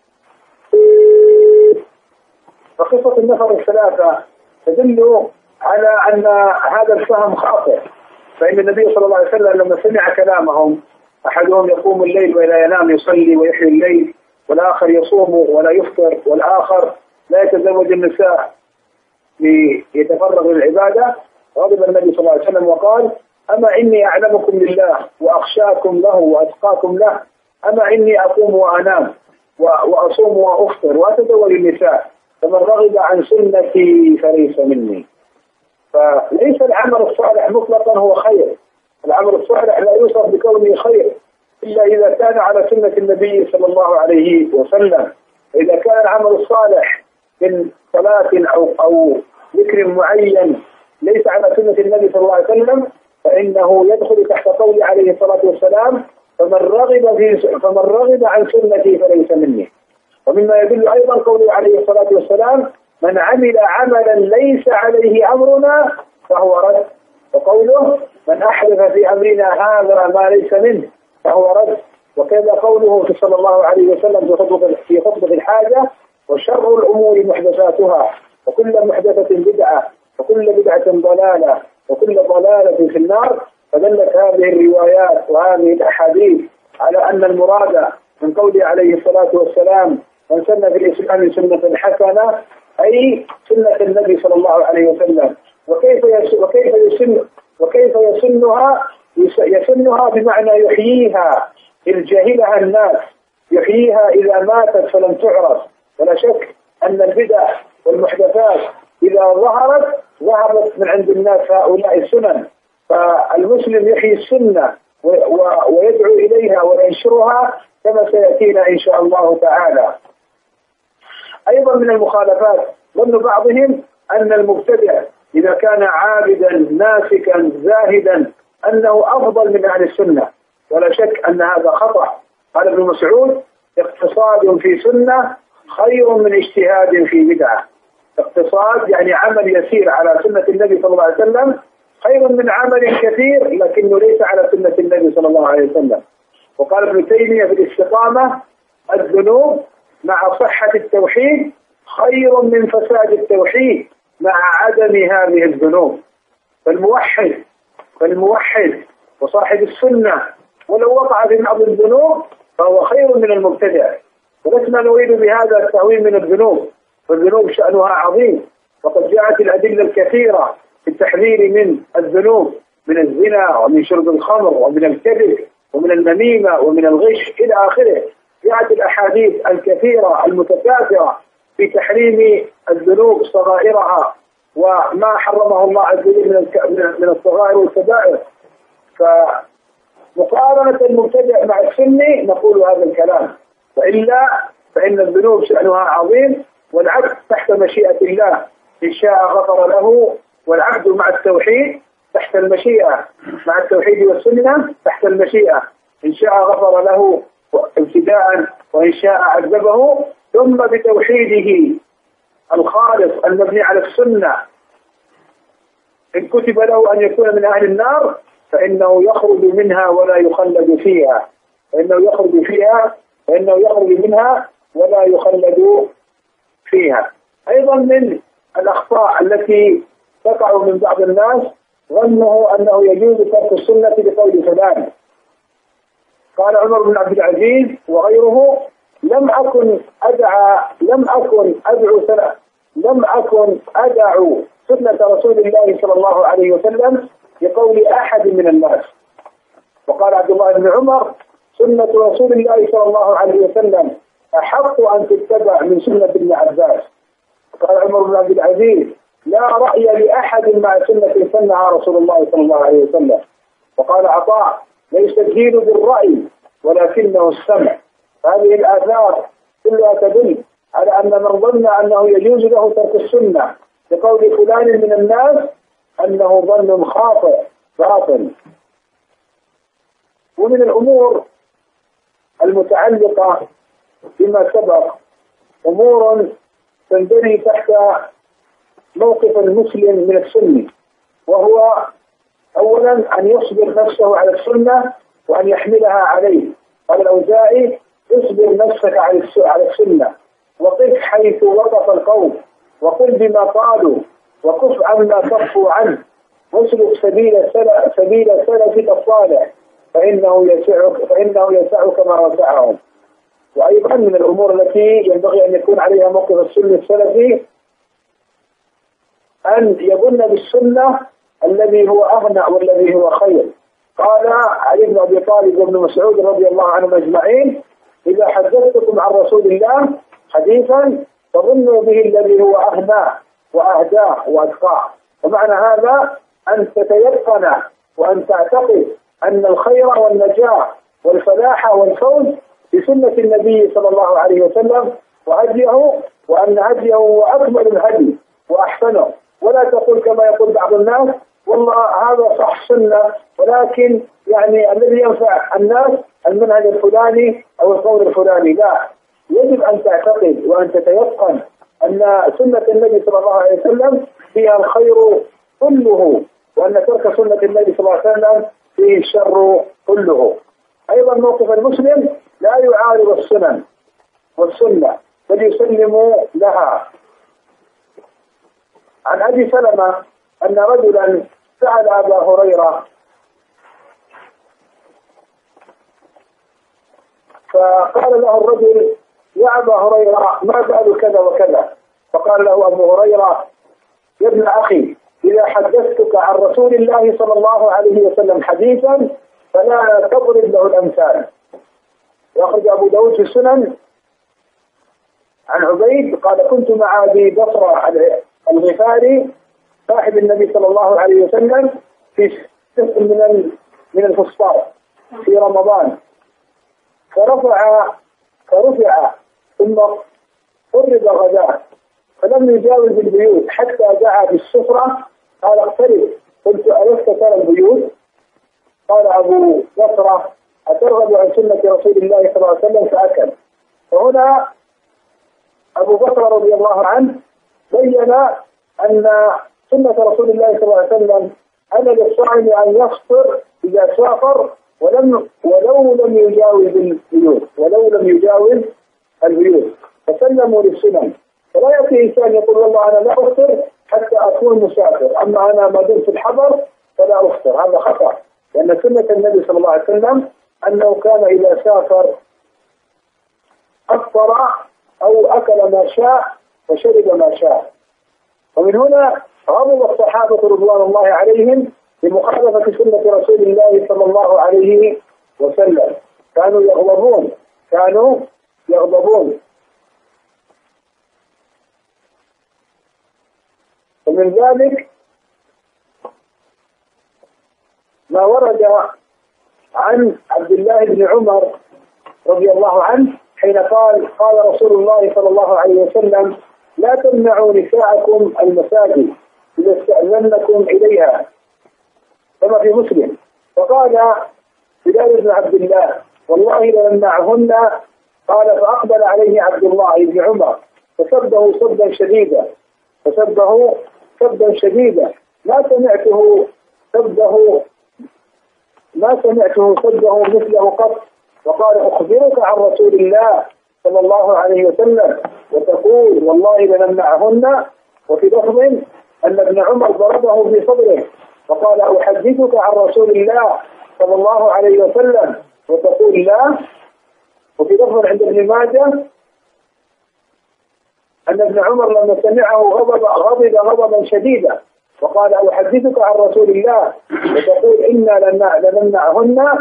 فقصة النفر الثلاثة تدل على أن هذا الفهم خاطئ. فإن النبي صلى الله عليه وسلم لما سمع كلامهم، أحدهم يقوم الليل ولا ينام يصلي ويحيي الليل، والآخر يصوم ولا يفطر، والآخر لا يتزوج النساء ليتفرغ للعبادة، غضب النبي صلى الله عليه وسلم وقال: أما إني أعلمكم لله وأخشاكم له وأتقاكم له أما إني أقوم وأنام وأصوم وأفطر وأتزوج النساء، فمن رغب عن سنتي فليس مني. فليس العمل الصالح مطلقا هو خير، العمل الصالح لا يوصف بكونه خير إلا إذا كان على سنة النبي صلى الله عليه وسلم. إذا كان العمل الصالح من صلاة أو ذكر معين ليس على سنة النبي صلى الله عليه وسلم فإنه يدخل تحت قول عليه الصلاة والسلام فمن رغب عن سنتي فليس مني. ومما يدل أيضا قوله عليه الصلاة والسلام من عمل عملا ليس عليه أمرنا فهو رد، وقوله من أحدث في أمرنا هذا ما ليس منه فهو رد. وكذا قوله صلى الله عليه وسلم في خطبة الحاجة وشر الأمور محدثاتها وكل محدثة بدعة وكل بدعة ضلالة وكل ضلالة في النار. فدلت هذه الروايات وهذه الأحاديث على أن المراد من قوله عليه الصلاة والسلام من سن في الإسلام سنة حسنة أي سنة النبي صلى الله عليه وسلم. وكيف يسنها بمعنى يحييها إذ جهلها الناس، يحييها إذا ماتت فلم تعرف. ولا شك أن البدع والمحدثات إذا ظهرت من عند الناس هؤلاء السنن، فالمسلم يحيي السنة ويدعو إليها وينشرها كما سيأتينا إن شاء الله تعالى. أيضا من المخالفات ظن بعضهم أن المبتدع إذا كان عابدا ناسكا زاهدا أنه أفضل من أهل السنة، ولا شك أن هذا خطأ. قال ابن مسعود اقتصاد في سنة خير من اجتهاد في بدعة. اقتصاد يعني عمل يسير على سنة النبي صلى الله عليه وسلم خير من عمل كثير لكنه ليس على سنة النبي صلى الله عليه وسلم. وقال ابن تيمية في الاستقامة الذنوب مع صحة التوحيد خير من فساد التوحيد مع عدم هذه الذنوب. فالموحد وصاحب السنة ولو وقع في بعض الذنوب فهو خير من المبتدع. ولسنا نريد بهذا التهوين من الذنوب، فالذنوب شأنها عظيم، وقد جاءت الأدلة الكثيرة في التحذير من الذنوب، من الزنا ومن شرب الخمر ومن الكذب ومن النميمة ومن الغش إلى آخره. جاءت الأحاديث الكثيرة المتكاثرة في تحريم الذنوب صغائرها وما حرمه الله عز وجل من الصغائر والكبائر. فمقارنة المبتدع مع السني نقول هذا الكلام، وإلا فإن الذنوب شأنها عظيم، والعبد تحت مشيئة الله إن شاء غفر له، والعبد مع التوحيد تحت المشيئة، مع التوحيد والسنة تحت المشيئة، إن شاء غفر له ابتداء وإن شاء عذبه، ثم بتوحيده الخالص المبني على السنة إن كتب له أن يكون من أهل النار فإنه يخرج منها ولا يخلد فيها، فإنه يخرج منها ولا يخلد فيها. أيضا من الأخطاء التي تقع من بعض الناس ظنه أنه يجوز ترك السنة بقول فلان. قال عمر بن عبد العزيز وغيره لم أكن أدع سنة رسول الله صلى الله عليه وسلم بقول أحد من الناس. وقال عبد الله بن عمر سنة رسول الله صلى الله عليه وسلم أحق أن تتبع من سنة ابن عباس. قال عمر بن عبد العزيز لا رأي لأحد مع سنة سنها رسول الله صلى الله عليه وسلم. وقال عطاء ليس الدين بالرأي ولكنه السمع. هذه الآثار كلها تدل على أن من ظن أنه يجوز له ترك السنة بقول فلان من الناس أنه ظن خاطئ باطل. ومن الأمور المتعلقة بما سبق أمور تندرج تحت موقف المسلم من السنة، وهو أولا أن يصبر نفسه على السنة وأن يحملها عليه. قال الأوزاعي اصبر نفسك على السنة وقف حيث وقف القوم وقل بما قالوا وكف عما كفوا عنه واسلك سبيل سلفك الصالح فإنه يسعك ما وسعهم. وأيضا من الأمور التي ينبغي أن يكون عليها موقف السنة السلفي أن يظن بالسنة الذي هو أهنأ والذي هو خير. قال علي بن أبي طالب وابن مسعود رضي الله عنهم أجمعين: إذا حدثتكم عن رسول الله حديثا فظنوا به الذي هو أهناه وأهداه وأتقاه. ومعنى هذا أن تتيقن وأن تعتقد أن الخير والنجاح والفلاح والفوز بسنة النبي صلى الله عليه وسلم وهديه، وأن هديه هو أكمل الهدي وأحسنه. ولا تقول كما يقول بعض الناس: والله هذا صح سنة، ولكن يعني الذي ينفع الناس المنهج الفلاني أو القول الفلاني. لا، يجب أن تعتقد وأن تتيقن أن سنة النبي صلى الله عليه وسلم فيها الخير كله، وأن ترك سنة النبي صلى الله عليه وسلم فيه الشر كله. أيضا موقف المسلم لا يعارض السنن والسنة بل يسلم لها. عن أبي سلمة أن رجلا سأل أبا هريرة فقال له الرجل: يا أبا هريرة ما بال كذا وكذا؟ فقال له أبو هريرة: يا ابن أخي، إذا حدثتك عن رسول الله صلى الله عليه وسلم حديثا فلا تضرب له الأمثال. وأخرج أبو داود في السنن عن عبيد قال: كنت مع أبي بصرة الغفاري صاحب النبي صلى الله عليه وسلم في من الفسطاط في رمضان، فرفع ثم قرب غداء فلم يجاوز البيوت حتى دعا بالسفرة قال: اقترب. قلت: ألست ترى البيوت؟ قال أبو بصرة: أترغب عن سنة رسول الله صلى الله عليه وسلم؟ فأكل. فهنا أبو بصرة رضي الله عنه بين أن سنة رسول الله صلى الله عليه وسلم أن للصائم أن يفطر إذا سافر ولو لم يجاوز البيوت، فسلموا للسنن. فلا يأتي إنسان يقول: والله أنا لا أفطر حتى أكون مسافر، أما أنا ما دمت في الحضر فلا أفطر. هذا خطأ، لأن سنة النبي صلى الله عليه وسلم أنه كان إذا سافر أفطر أو أكل ما شاء وشرب ما شاء. ومن هنا غضب الصحابة رضوان الله عليهم بمخالفة سنة رسول الله صلى الله عليه وسلم. كانوا يغضبون. ومن ذلك ما ورد عن عبد الله بن عمر رضي الله عنه حين قال رسول الله صلى الله عليه وسلم: لا تمنعوا نساءكم المساجد إذا استأذنكم إليها، كما في مسلم. فقال بلال بن عبد الله: والله لنمنعهن. قال: فأقبل عليه عبد الله بن عمر فسبه سبا شديدا ما سمعته سبه مثله قط. وقال: أخبرك عن رسول الله صلى الله عليه وسلم وتقول والله لنمنعهن؟ وفي لفظ أن ابن عمر ضربه في صدره وقال: أحدثك عن رسول الله صلى الله عليه وسلم وتقول لا. وفي لفظ عند ابن ماجه أن ابن عمر لما سمعه غضب غضبا شديدا وقال: أحدثك عن رسول الله وتقول إنا لنمنعهن.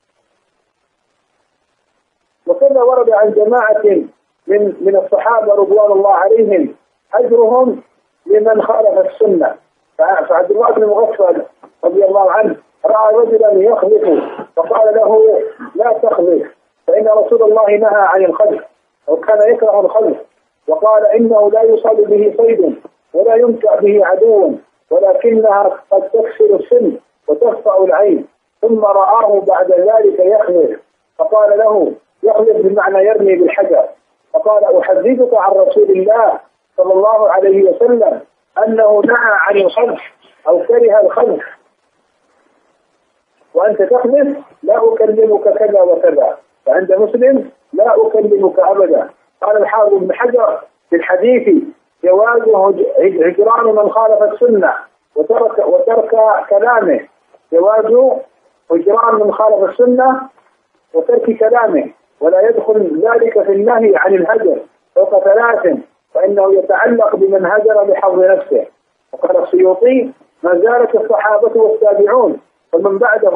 وكذا ورد عن جماعة من الصحابة رضوان الله عليهم أجرهم لمن خالف السنة. فعبد الله بن مغفل رضي الله عنه رأى رجلا يخلف فقال له: لا تخلف، فإن رسول الله نهى عن الخلف وكان يكره الخلف، وقال: إنه لا يصاب به صيد ولا ينكأ به عدو، ولكنها قد تكسر السن وتخطأ العين. ثم رآه بعد ذلك يخلف فقال له: يخلف بمعنى يرمي بالحجر. فقال: أحدثك عن رسول الله صلى الله عليه وسلم أنه نهى عن الخلف أو كره الخلف، وأنت تخلف لا أكلمك كذا وكذا. فعند مسلم: لا أكلمك أبدا. قال الحافظ بن حجر في الحديث: جواز هجران من خالف السنة وترك كلامه. جواز هجران من خالف السنة وترك كلامه، ولا يدخل ذلك في النهي عن الهجر فوق 3، فإنه يتعلق بمن هجر بحظ نفسه. وقال السيوطي: ما زالت الصحابة والتابعون ومن بعدهم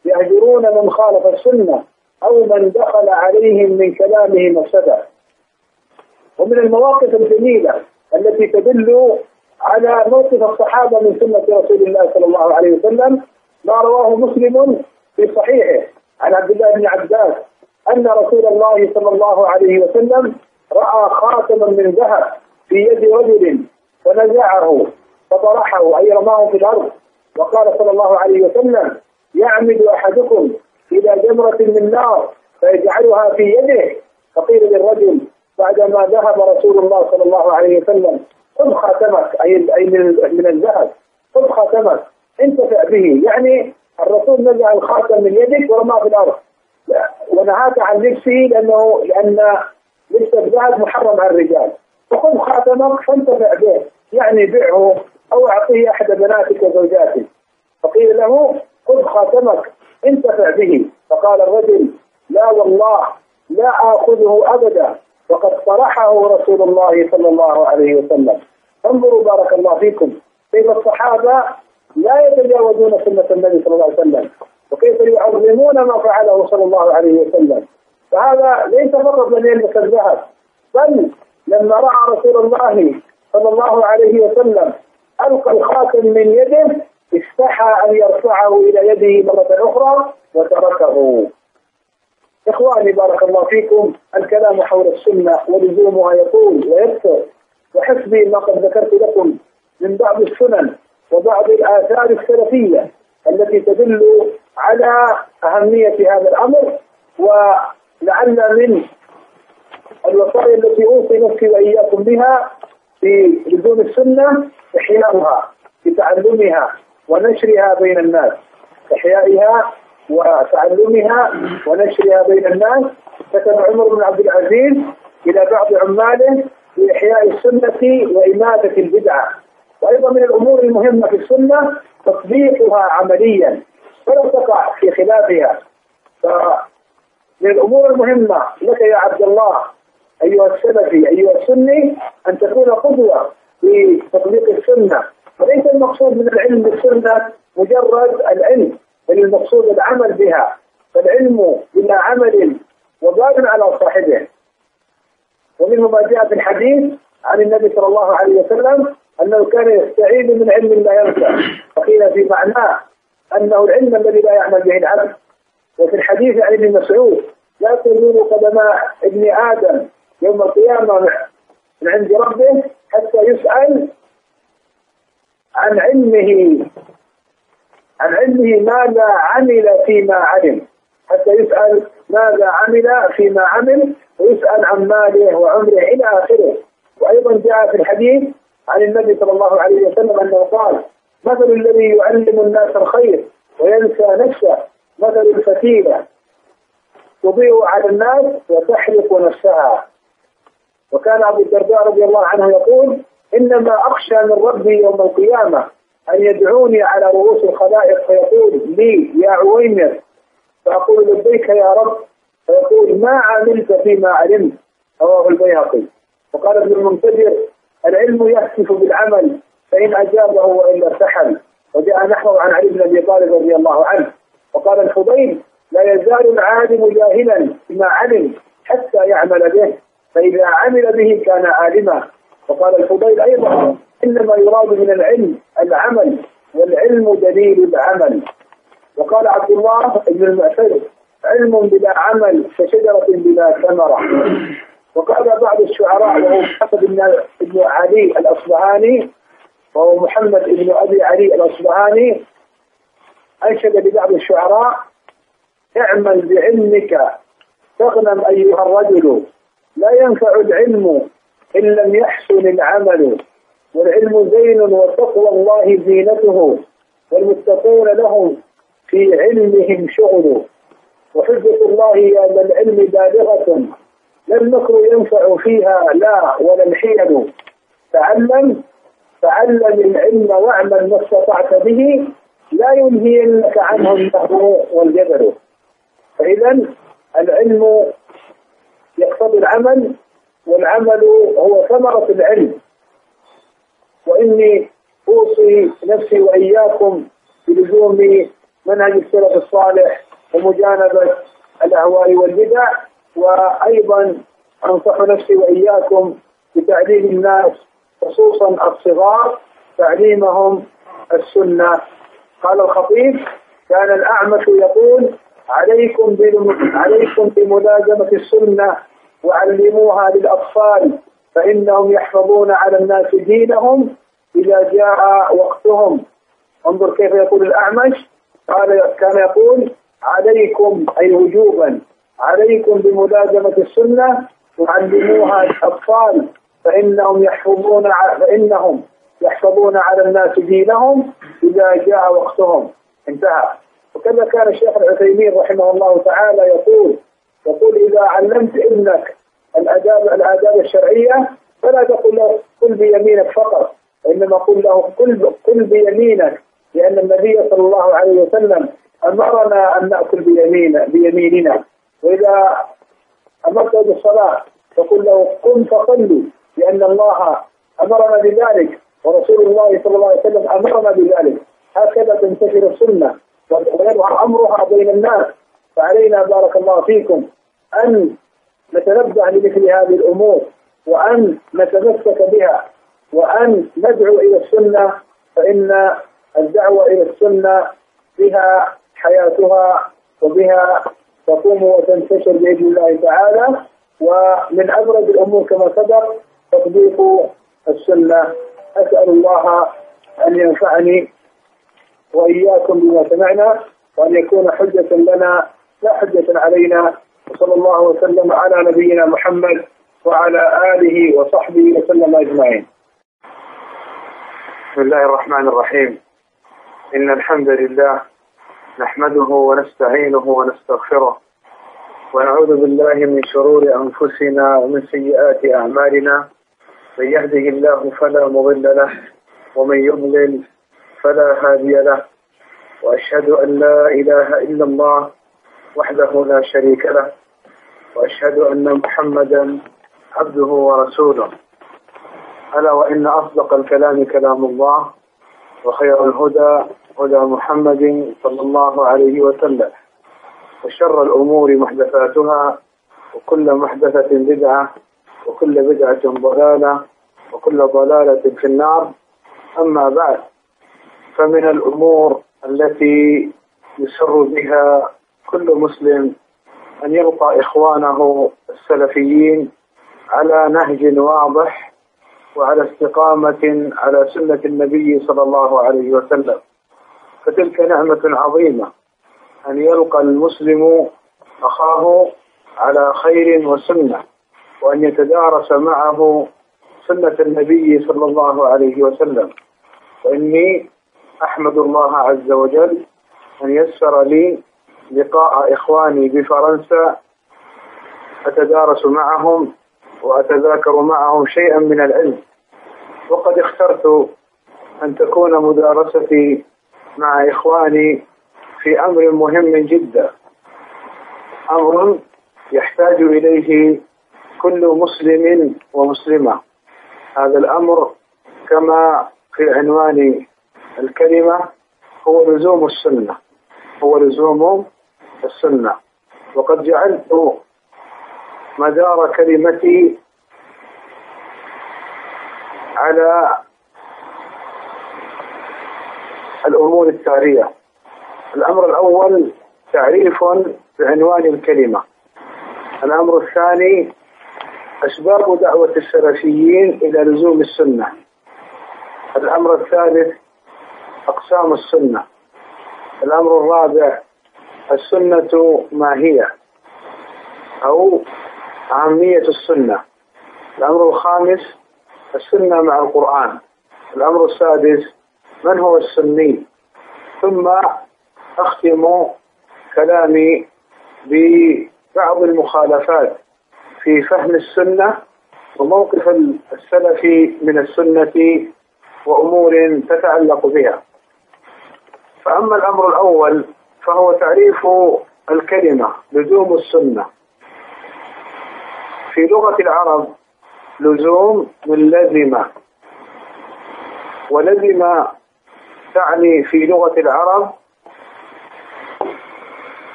يهجرون من خالف السنة أو من دخل عليهم من كلامه مفسدة. ومن المواقف الجميلة التي تدل على موقف الصحابة من سنة رسول الله صلى الله عليه وسلم ما رواه مسلم في صحيحه عن عبد الله بن عباس أن رسول الله صلى الله عليه وسلم رأى خاتما من ذهب في يد رجل فنزعه فطرحه أي رماه في الأرض، وقال صلى الله عليه وسلم: يعمد أحدكم إلى جمرة من نار فيجعلها في يده. فقيل للرجل بعدما ذهب رسول الله صلى الله عليه وسلم: خذ خاتمك، أي من الذهب، خذ خاتمك انتفع به. يعني الرسول نزع الخاتم من يدك ورماه في الأرض ونهاك عن لبسه لأن لبس الذهب محرم على الرجال، فخذ خاتمك فانتفع به، يعني بيعه أو أعطيه أحد بناتك وزوجاتك. فقيل له: خذ خاتمك انتفع به. فقال الرجل: لا والله لا آخذه أبدا، وقد طرحه رسول الله صلى الله عليه وسلم. انظروا بارك الله فيكم كيف الصحابة لا يتجاوزون سنة النبي صلى الله عليه وسلم، وكيف يعظمون ما فعله صلى الله عليه وسلم. فهذا ليس فقط من يلبس الذهب، بل لما رأى رسول الله صلى الله عليه وسلم ألقى الخاتم من يده استحى أن يرفعه إلى يده مرة أخرى وتركه. إخواني بارك الله فيكم، الكلام حول السنة ولزومها يطول ويكثر، وحسبي ما قد ذكرت لكم من بعض السنن وبعض الآثار السلفية التي تدل على أهمية هذا الأمر. ولعل من الوصايا التي أوصي نفسي وإياكم بها في لزوم السنة إحياؤها بتعلمها ونشرها بين الناس، إحيائها وتعلمها ونشرها بين الناس. كتب عمر بن عبد العزيز إلى بعض عماله بإحياء السنة وإماتة البدعة. وأيضا من الأمور المهمة في السنة تطبيقها عمليا فلا تقع في خلافها. فمن الأمور المهمة لك يا عبد الله أيها السلفي أيها السني أن تكون قدوة في تطبيق السنة. وليس المقصود من العلم بالسنة مجرد العلم، بل المقصود العمل بها، فالعلم بلا عمل وبال على صاحبه. ومنه ما جاء في الحديث عن النبي صلى الله عليه وسلم أنه كان يستعيذ من علم لا ينفع، فقيل في معناه أنه العلم الذي لا يعمل به العبد. وفي الحديث عن ابن مسعود: لا تزول قدم ابن آدم يوم القيامة من عند ربه حتى يسأل عن علمه ماذا عمل فيما علم، حتى يسأل ماذا عمل فيما عمل، ويسأل عن ماله وعمره إلى آخره. وأيضا جاء في الحديث عن النبي صلى الله عليه وسلم أنه قال: مثل الذي يعلم الناس الخير وينسى نفسه مثل الفتيلة تضيء على الناس وتحرق نفسها. وكان أبو الدرداء رضي الله عنه يقول: إنما أخشى من ربي يوم القيامة أن يدعوني على رؤوس الخلائق فيقول لي: يا عويمر، فأقول: لبيك يا رب، فيقول: ما عملت فيما علمت. رواه البيهقي. وقال ابن المنتجر: العلم يهتف بالعمل فإن أجابه وإلا ارتحل. وجاء نحوه عن علي بن أبي طالب رضي الله عنه. وقال الفضيل: لا يزال العالم جاهلا بما علم حتى يعمل به، فإذا عمل به كان عالما. وقال الفضيل أيضا: إنما يراد من العلم العمل، والعلم دليل العمل. وقال عبد الله بن المعتز: علم بلا عمل كشجرة بلا ثمرة. وقال بعض الشعراء وهو محمد بن علي الأصبهاني أنشد لبعض الشعراء: اعمل بعلمك تغنم أيها الرجل، لا ينفع العلم إن لم يحسن العمل، والعلم زين وتقوى الله زينته، والمتقون لهم في علمهم شغل، وحجة الله يا ذا العلم بالغة، لا المكر ينفع فيها لا ولا الحيل، تعلم العلم واعمل ما استطعت به، لا ينهينك عنه النهر والجدل. فإذا العلم يقتضي العمل، والعمل هو ثمرة العلم. وإني أوصي نفسي وإياكم بلزوم منهج السلف الصالح ومجانبة الأهواء والبدع. وأيضا أنصح نفسي وإياكم بتعليم الناس خصوصا الصغار تعليمهم السنة. قال الخطيب: كان الأعمش يقول: عليكم بملازمة السنة وعلموها للأطفال فإنهم يحفظون على الناس دينهم إذا جاء وقتهم. انظر كيف يقول الأعمش، كان يقول: عليكم أي وجوبا، عليكم بملازمة السنة وعلموها للأطفال فإنهم يحفظون على الناس دينهم إذا جاء وقتهم. انتهى. وكذا كان الشيخ العثيمين رحمه الله تعالى يقول: إذا علمت ابنك الآداب الشرعية فلا تقل له كل بيمينك فقط، وإنما قل له كل بيمينك، لأن النبي صلى الله عليه وسلم أمرنا أن نأكل بيميننا. وإذا أمرته بالصلاة فقل له قم فصلي، لأن الله أمرنا بذلك ورسول الله صلى الله عليه وسلم أمرنا بذلك. هكذا تنتشر السنة ويظهر أمرها بين الناس. فعلينا بارك الله فيكم أن نتنبه لمثل هذه الأمور وأن نتمسك بها وأن ندعو إلى السنة، فإن الدعوة إلى السنة بها حياتها وبها تقوم وتنتشر بإذن الله تعالى. ومن أبرز الأمور كما سبق تطبيق السنة. أسأل الله أن ينفعني وإياكم بما سمعنا وأن يكون حجة لنا لا حجة علينا. وصلى الله وسلم على نبينا محمد وعلى آله وصحبه وسلم أجمعين. بسم الله الرحمن الرحيم. إن الحمد لله نحمده ونستعينه ونستغفره ونعوذ بالله من شرور أنفسنا ومن سيئات أعمالنا. من يهده الله فلا مضل له ومن يضلل فلا هادي له. وأشهد أن لا إله إلا الله وحده لا شريك له، وأشهد أن محمدا عبده ورسوله. ألا وإن أصدق الكلام كلام الله، وخير الهدى هدى محمد صلى الله عليه وسلم، وشر الأمور محدثاتها، وكل محدثة بدعة، وكل بدعة ضلالة، وكل ضلالة في النار. أما بعد، فمن الأمور التي يسر بها كل مسلم أن يلقى إخوانه السلفيين على نهج واضح وعلى استقامة على سنة النبي صلى الله عليه وسلم. فتلك نعمة عظيمة أن يلقى المسلم أخاه على خير وسنة، وأن يتدارس معه سنة النبي صلى الله عليه وسلم. وإني أحمد الله عز وجل أن يسر لي لقاء إخواني بفرنسا أتدارس معهم وأتذاكر معهم شيئا من العلم. وقد اخترت أن تكون مدارستي مع إخواني في أمر مهم جدا، أمر يحتاج إليه كل مسلم ومسلمة. هذا الأمر كما في عنوان الكلمة هو لزوم السنة، هو لزوم السنة. وقد جعلت مدار كلمتي على الأمور التالية. الأمر الأول تعريف بعنوان الكلمة. الأمر الثاني أسباب دعوة السلفيين إلى لزوم السنة. الأمر الثالث أقسام السنة. الأمر الرابع السنة ما هي أو أهمية السنة. الأمر الخامس السنة مع القرآن. الأمر السادس من هو السني. ثم أختم كلامي ببعض المخالفات في فهم السنة وموقف السلف من السنة وأمور تتعلق بها. فأما الأمر الأول فهو تعريف الكلمة لزوم السنة. في لغة العرب لزوم من لزم، ولزم تعني في لغة العرب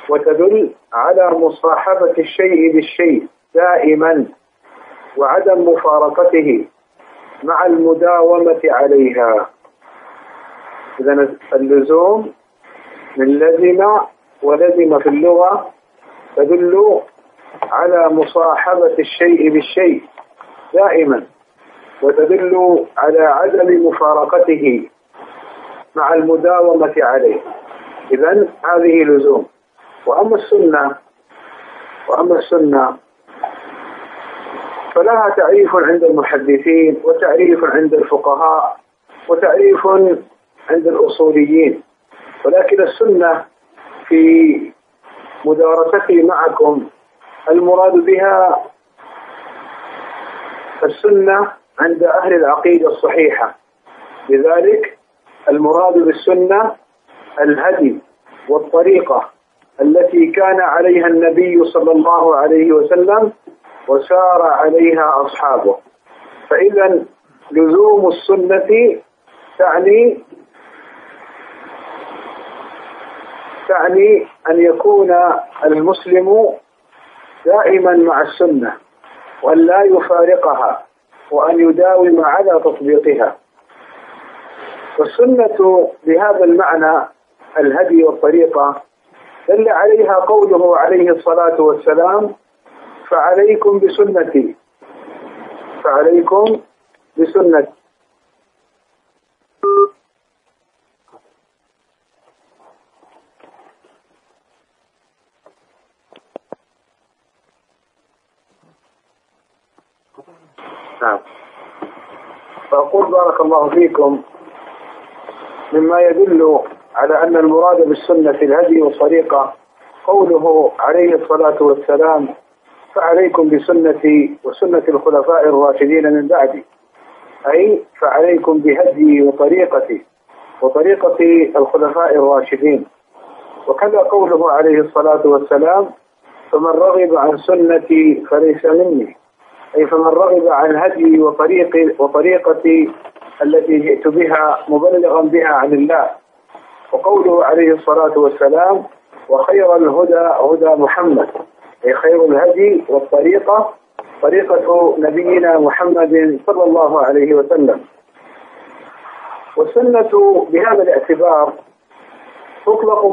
وتدل على مصاحبة الشيء بالشيء دائما وعدم مفارقته مع المداومة عليها. إذن اللزوم من لزم، ولزم في اللغة تدل على مصاحبة الشيء بالشيء دائما، وتدل على عدم مفارقته مع المداومة عليه. إذن هذه لزوم. وأما السنة فلها تعريف عند المحدثين، وتعريف عند الفقهاء، وتعريف عند الأصوليين، ولكن السنة في مدارستي معكم المراد بها السنة عند أهل العقيدة الصحيحة. لذلك المراد بالسنة الهدي والطريقة التي كان عليها النبي صلى الله عليه وسلم وسار عليها أصحابه. فإذا لزوم السنة تعني أن يكون المسلم دائما مع السنة، وأن لا يفارقها، وأن يداوم على تطبيقها. والسنة بهذا المعنى الهدي والطريقة دل عليها قوله عليه الصلاة والسلام: فعليكم بسنتي. نعم. فأقول بارك الله فيكم، مما يدل على أن المراد بالسنة في الهدي والطريقة قوله عليه الصلاة والسلام: فعليكم بسنتي وسنة الخلفاء الراشدين من بعدي، أي فعليكم بهدي وطريقة الخلفاء الراشدين. وكذا قوله عليه الصلاة والسلام: فمن رغب عن سنتي فليس مني، أي فمن رغب عن هدي وطريقتي التي جئت بها مبلغا بها عن الله. وقوله عليه الصلاة والسلام: وخير الهدى هدى محمد، أي خير الهدي والطريقة طريقة نبينا محمد صلى الله عليه وسلم. والسنة بهذا الاعتبار تطلق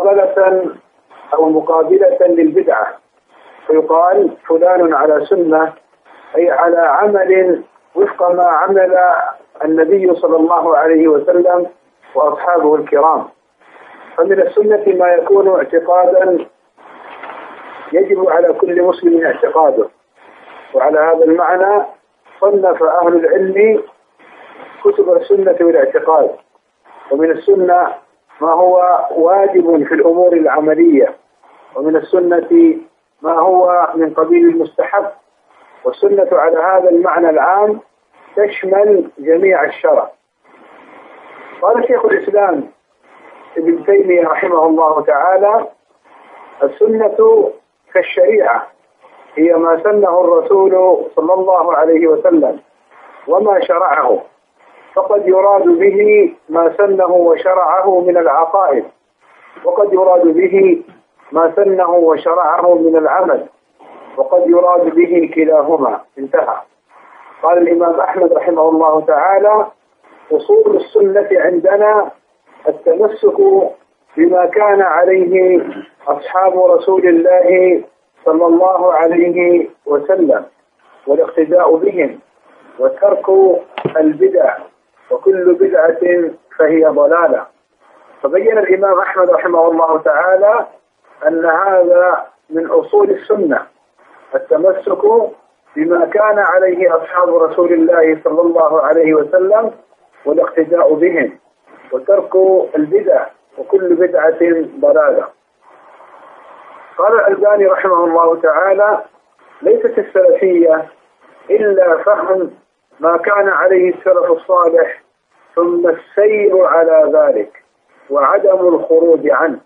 مقابلة للبدعة، فيقال فلان على سنة، أي على عمل وفق ما عمل النبي صلى الله عليه وسلم وأصحابه الكرام. فمن السنة ما يكون اعتقادا يجب على كل مسلم اعتقاده، وعلى هذا المعنى صنف أهل العلم كتب السنة والاعتقاد. ومن السنة ما هو واجب في الأمور العملية، ومن السنة ما هو من قبيل المستحب. والسنة على هذا المعنى العام تشمل جميع الشرع. قال شيخ الإسلام ابن تيمية رحمه الله تعالى: السنة كالشريعة، هي ما سنه الرسول صلى الله عليه وسلم وما شرعه، فقد يراد به ما سنه وشرعه من العقائد، وقد يراد به ما سنه وشرعه من العمل، وقد يراد به كلاهما. انتهى. قال الإمام أحمد رحمه الله تعالى: أصول السنة عندنا التمسك بما كان عليه أصحاب رسول الله صلى الله عليه وسلم والاقتداء بهم، وترك البدع، وكل بدعة فهي ضلالة. فبين الإمام أحمد رحمه الله تعالى أن هذا من أصول السنة، التمسك بما كان عليه أصحاب رسول الله صلى الله عليه وسلم والاقتداء بهم، وترك البدع، وكل بدعة ضلالة. قال الألباني رحمه الله تعالى: ليست السلفية إلا فهم ما كان عليه السلف الصالح ثم السير على ذلك وعدم الخروج عنه.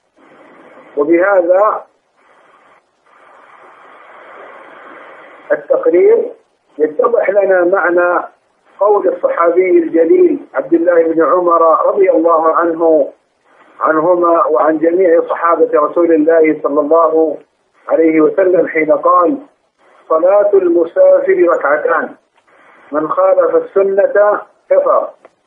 وبهذا التقرير يتضح لنا معنى قول الصحابي الجليل عبد الله بن عمر رضي الله عنه عنهما وعن جميع صحابة رسول الله صلى الله عليه وسلم حين قال: صلاة المسافر ركعتان، من خالف السنة كفر.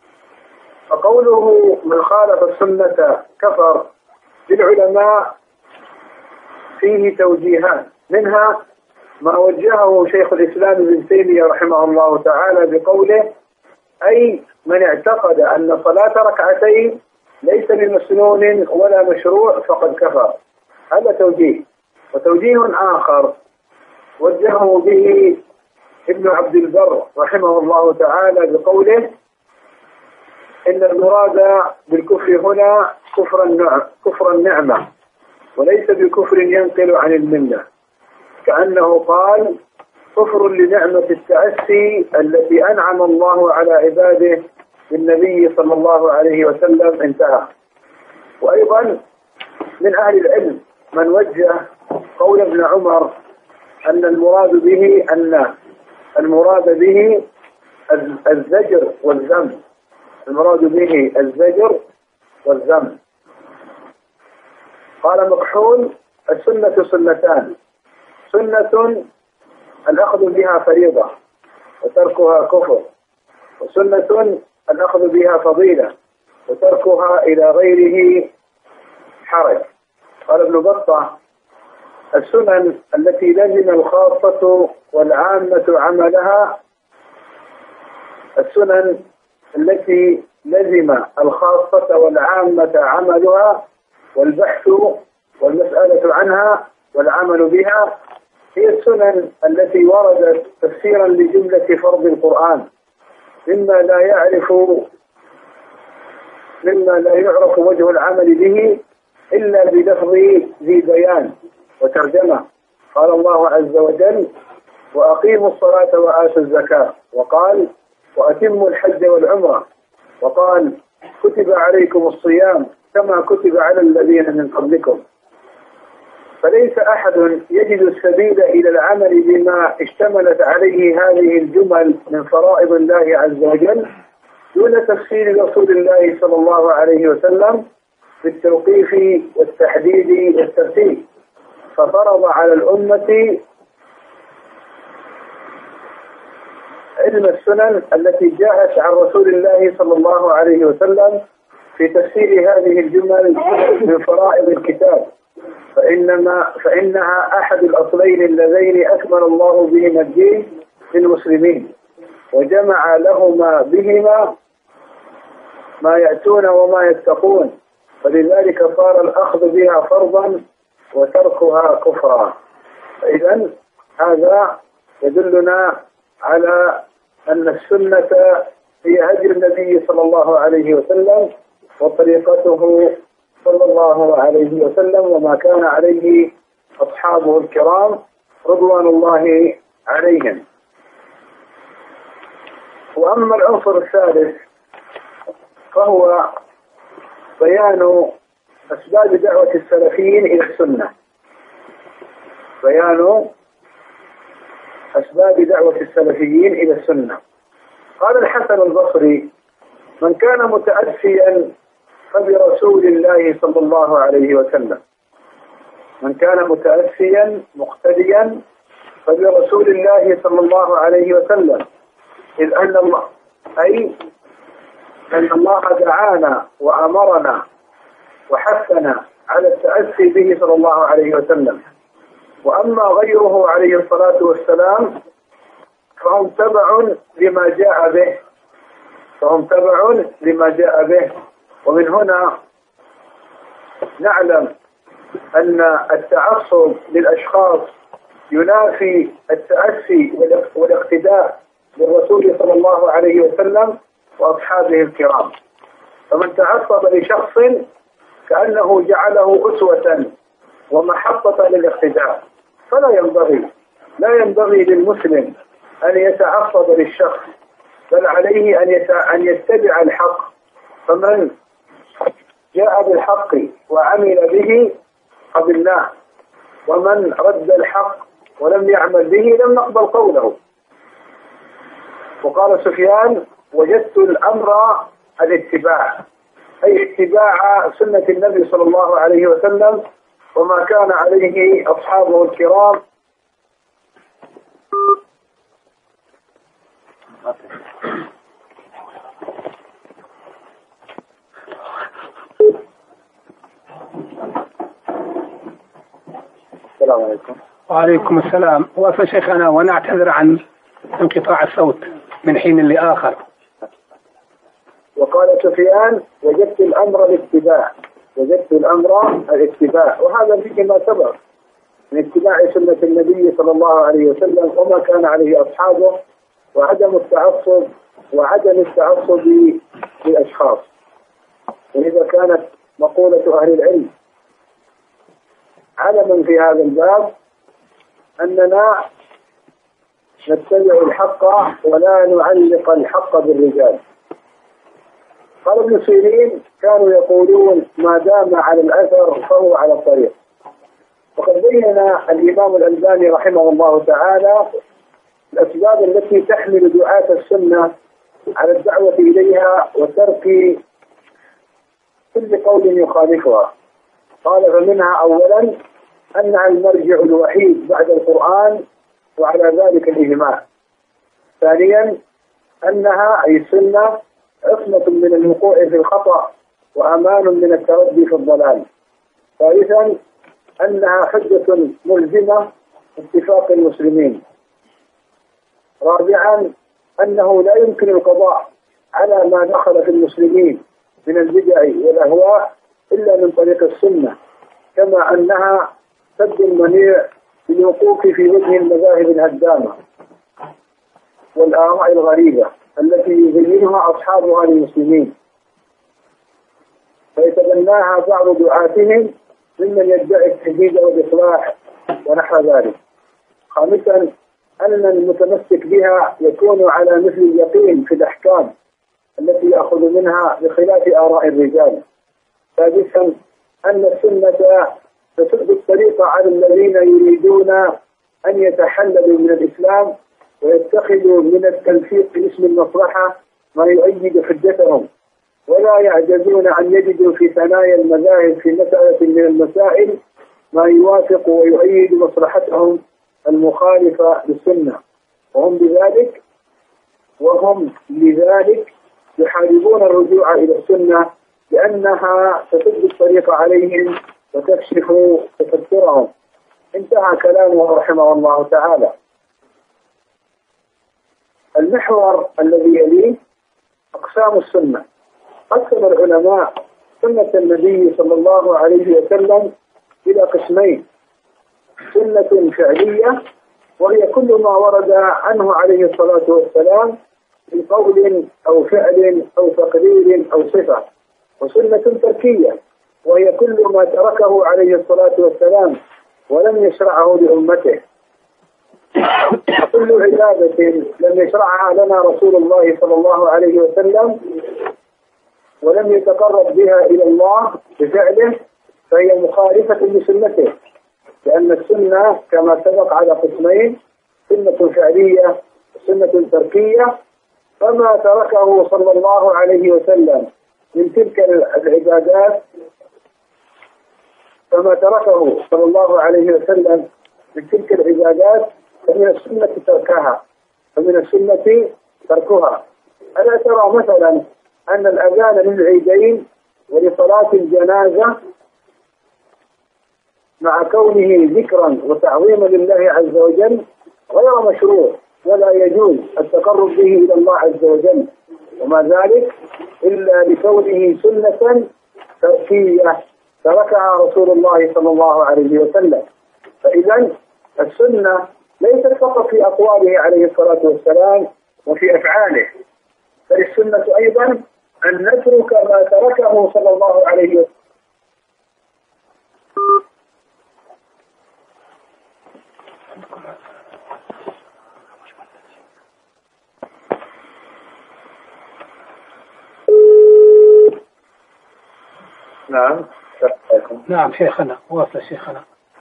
فقوله من خالف السنة كفر للعلماء فيه توجيهات، منها ما وجهه شيخ الإسلام ابن تيمية رحمه الله تعالى بقوله: أي من اعتقد أن صلاة ركعتين ليس بمسنون ولا مشروع فقد كفر. هذا توجيه. وتوجيه آخر وجهه به ابن عبد البر رحمه الله تعالى بقوله: إن المراد بالكفر هنا كفر النعمة وليس بكفر ينقل عن الملة، كأنه قال: كفر لنعمة التأسي التي أنعم الله على عباده بالنبي صلى الله عليه وسلم، انتهى. وأيضا من أهل العلم من وجه قول ابن عمر أن المراد به الزجر والذم، المراد به الزجر والذم. قال مكحول: السنة سنتان، سنة الأخذ بها فريضة وتركها كفر، وسنة الأخذ بها فضيلة وتركها إلى غيره حرج. قال ابن بطة: السنن التي لزم الخاصة والعامة عملها، السنن التي لزم الخاصة والعامة عملها والبحث والمسألة عنها والعمل بها، هي السنن التي وردت تفسيرا لجملة فرض القرآن مما لا يعرف وجه العمل به إلا بلفظ ذي بيان وترجمة. قال الله عز وجل: وأقيموا الصلاة وآتوا الزكاة، وقال: وأتموا الحج والعمرة، وقال: كتب عليكم الصيام كما كتب على الذين من قبلكم. فليس أحد يجد السبيل إلى العمل بما اشتملت عليه هذه الجمل من فرائض الله عز وجل دون تفسير رسول الله صلى الله عليه وسلم بالتوقيف والتحديد والترتيب، ففرض على الأمة علم السنن التي جاءت عن رسول الله صلى الله عليه وسلم في تفسير هذه الجمل من فرائض الكتاب، فإنها أحد الأصلين اللذين أكمل الله بهما الدين للمسلمين، وجمع لهما بهما ما يأتون وما يتقون، فلذلك صار الأخذ بها فرضا وتركها كفرا. فإذا هذا يدلنا على أن السنة هي هدي النبي صلى الله عليه وسلم وطريقته صلى الله عليه وسلم وما كان عليه أصحابه الكرام رضوان الله عليهم. وأما العنصر الثالث فهو بيان أسباب دعوة السلفيين إلى السنة. بيان أسباب دعوة السلفيين إلى السنة. قال الحسن البصري: من كان متأسيا فبرسول الله صلى الله عليه وسلم، من كان متأسيا مقتديا فبرسول الله صلى الله عليه وسلم، إذ أن الله دعانا وأمرنا وحثنا على التأسي به صلى الله عليه وسلم. وأما غيره عليه الصلاة والسلام فهم تبع لما جاء به، فهم تبع لما جاء به. ومن هنا نعلم أن التعصب للأشخاص ينافي التأسي والاقتداء بالرسول صلى الله عليه وسلم وأصحابه الكرام. فمن تعصب لشخص كأنه جعله أسوة ومحطة للاقتداء، فلا ينبغي للمسلم أن يتعصب للشخص، بل عليه أن يتبع الحق. فمن جاء بالحق وعمل به قبلناه، ومن رد الحق ولم يعمل به لم نقبل قوله. وقال سفيان: وجدت الأمر الاتباع، أي اتباع سنة النبي صلى الله عليه وسلم وما كان عليه أصحابه الكرام. السلام عليكم. وعليكم السلام. وفى شيخنا ونعتذر عن انقطاع الصوت من حين لآخر. وقال سفيان: وجدت الأمر الاتباع، وجدت الأمر الاتباع، وهذا فيه ما سبق من اتباع سنة النبي صلى الله عليه وسلم وما كان عليه أصحابه، وعدم التعصب للأشخاص. وإذا كانت مقولة أهل العلم علما في هذا الباب أننا نتبع الحق ولا نعلق الحق بالرجال. قال ابن سيرين: كانوا يقولون ما دام على الأثر فهو على الطريق. وقد بين الإمام الألباني رحمه الله تعالى الأسباب التي تحمل دعاة السنة على الدعوة إليها وترك كل قول يخالفها. قال: فمنها أولا أنها المرجع الوحيد بعد القرآن وعلى ذلك الإجماع. ثانيا أنها أي السنة عصمة من الوقوع في الخطأ وأمان من التردي في الضلال. ثالثا أنها حجة ملزمة اتفاق المسلمين. رابعا أنه لا يمكن القضاء على ما دخل في المسلمين من البدع والأهواء إلا من طريق السنة، كما أنها سد المنيع للوقوف في وجه المذاهب الهدامة والآراء الغريبة التي يزينها أصحابها للمسلمين فيتبناها بعض دعاتهم ممن يدعي التجديد والإصلاح ونحو ذلك. خامسا أن المتمسك بها يكون على مثل اليقين في الأحكام التي يأخذ منها بخلاف آراء الرجال. سادسا أن السنة تسد الطريق على الذين يريدون أن يتحللوا من الإسلام ويتخذوا من التلفيق باسم المصلحة ما يؤيد حجتهم، ولا يعجزون أن يجدوا في ثنايا المذاهب في مسألة من المسائل ما يوافق ويؤيد مصلحتهم المخالفة للسنة، وهم لذلك يحاربون الرجوع إلى السنة لأنها تسد الطريق عليهم وتكشف تفسرهم. انتهى كلامه رحمه الله تعالى. المحور الذي يليه أقسام السنة. قسم العلماء سنة النبي صلى الله عليه وسلم إلى قسمين: سنة فعلية وهي كل ما ورد عنه عليه الصلاة والسلام من قول أو فعل أو تقرير أو صفة، وسنة تركية وهي كل ما تركه عليه الصلاة والسلام ولم يشرعه لأمته. كل عبادة لم يشرعها لنا رسول الله صلى الله عليه وسلم ولم يتقرب بها إلى الله بفعله فهي مخالفة لسنته، لأن السنة كما سبق على قسمين: سنة فعلية وسنة تركية. فما تركه صلى الله عليه وسلم من تلك العبادات فمن السنة تركها. ألا ترى مثلا أن الأذان للعيدين ولصلاة الجنازة مع كونه ذكرا وتعظيما لله عز وجل غير مشروع ولا يجوز التقرب به إلى الله عز وجل، وما ذلك إلا لكونه سنة تركية تركها رسول الله صلى الله عليه وسلم. فإذا السنة ليست فقط في أقواله عليه الصلاة والسلام وفي أفعاله، بل السنة أيضا أن نترك ما تركه صلى الله عليه وسلم. نعم شيخنا، واصل شيخنا.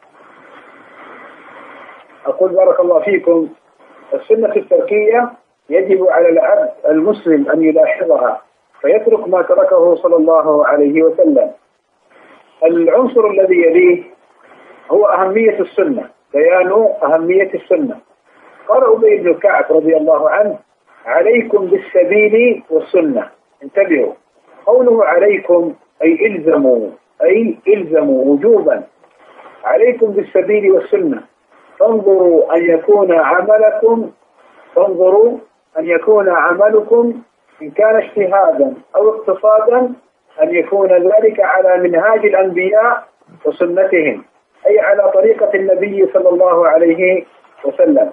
أقول بارك الله فيكم: السنة التركية يجب على العبد المسلم أن يلاحظها فيترك ما تركه صلى الله عليه وسلم. العنصر الذي يليه هو أهمية السنة، بيان أهمية السنة. قال أبي بن كعب رضي الله عنه: عليكم بالسبيل والسنة. انتبهوا، قوله عليكم أي إلزموا وجوبا. عليكم بالسبيل والسنة. فانظروا أن يكون عملكم إن كان اجتهادا أو اقتصادا أن يكون ذلك على منهاج الأنبياء وسنتهم، أي على طريقة النبي صلى الله عليه وسلم.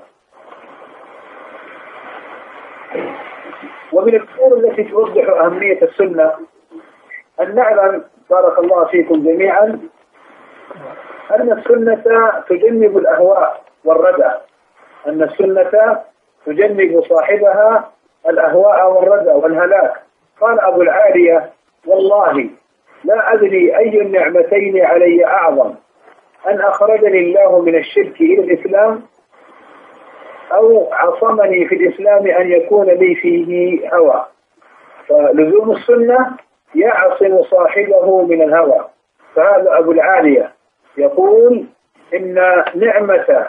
ومن الأمور التي توضح أهمية السنة أن نعلم بارك الله فيكم جميعا أن السنة تجنب الأهواء والردى، أن السنة تجنب صاحبها الأهواء والردى والهلاك. قال أبو العالية: والله لا أدري أي النعمتين علي أعظم، أن أخرجني الله من الشرك إلى الإسلام أو عصمني في الإسلام أن يكون لي فيه هوى. فلزوم السنة يعصم صاحبه من الهوى. فهذا أبو العالية يقول إن نعمة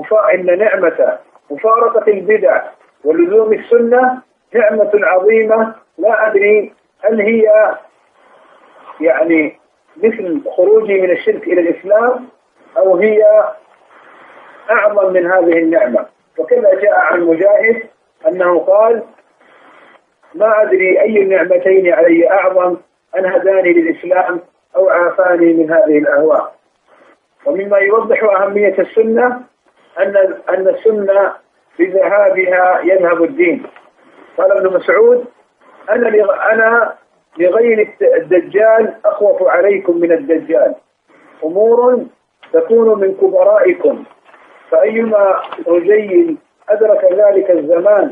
مفارقة البدع ولزوم السنة نعمة عظيمة، لا أدري هل هي يعني مثل خروجي من الشرك إلى الإسلام أو هي أعظم من هذه النعمة. وكذا جاء عن مجاهد أنه قال: ما أدري أي النعمتين علي أعظم، أن هداني للإسلام أو عافاني من هذه الأهواء. ومما يوضح أهمية السنة أن السنة بذهابها يذهب الدين. قال ابن مسعود: أنا لغير الدجال أخوف عليكم من الدجال، أمور تكون من كبرائكم، فأيما رجيل أدرك ذلك الزمان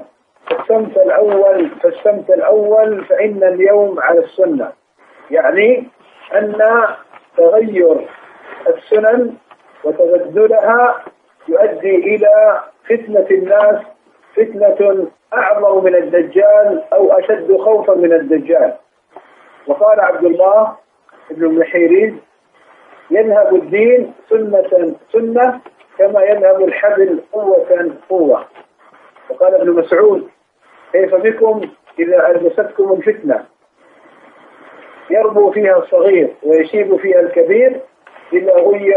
فالسمت الأول فإن اليوم على السنة. يعني أن تغير السنن وتبدلها يؤدي إلى فتنة الناس، فتنة أعظم من الدجال أو أشد خوفا من الدجال. وقال عبد الله بن المحيريز: يذهب الدين سنة كما يذهب الحبل قوة. وقال ابن مسعود: كيف بكم إذا ألبستكم الفتنة يربو فيها الصغير ويشيب فيها الكبير إلا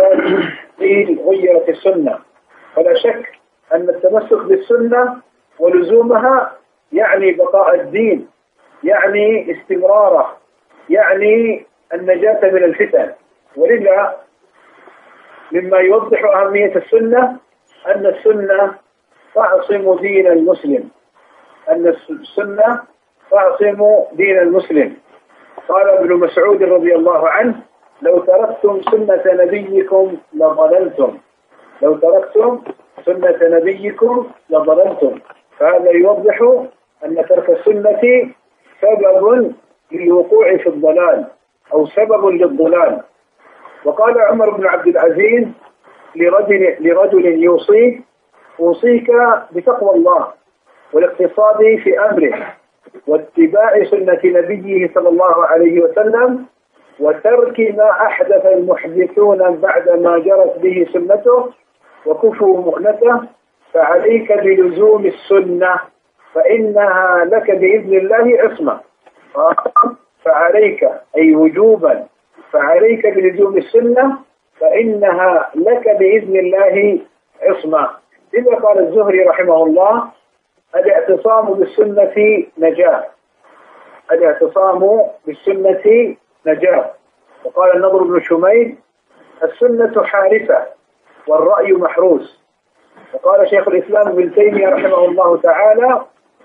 غيرت السنة. فلا شك أن التمسك بالسنة ولزومها يعني بقاء الدين، يعني استمراره، يعني النجاة من الفتن. ولذا مما يوضح أهمية السنة أن السنة تعصم دين المسلم. قال ابن مسعود رضي الله عنه: لو تركتم سنة نبيكم لضللتم. فهذا يوضح أن ترك السنة سبب للوقوع في الضلال أو سبب للضلال. وقال عمر بن عبد العزيز لرجل يوصيه: أوصيك بتقوى الله والاقتصاد في أمره واتباع سنة نبيه صلى الله عليه وسلم وترك ما أحدث المحدثون بعد ما جرت به سنته وكفوا مؤنته، فعليك بلزوم السنة فإنها لك بإذن الله عصمة. فعليك أي وجوبا، فعليك بلزوم السنة فإنها لك بإذن الله عصمة. إذا قال الزهري رحمه الله: الاعتصام بالسنة نجاة. وقال النضر بن شميل: السنة حارسة والرأي محروس. وقال شيخ الإسلام ابن تيمية رحمه الله تعالى: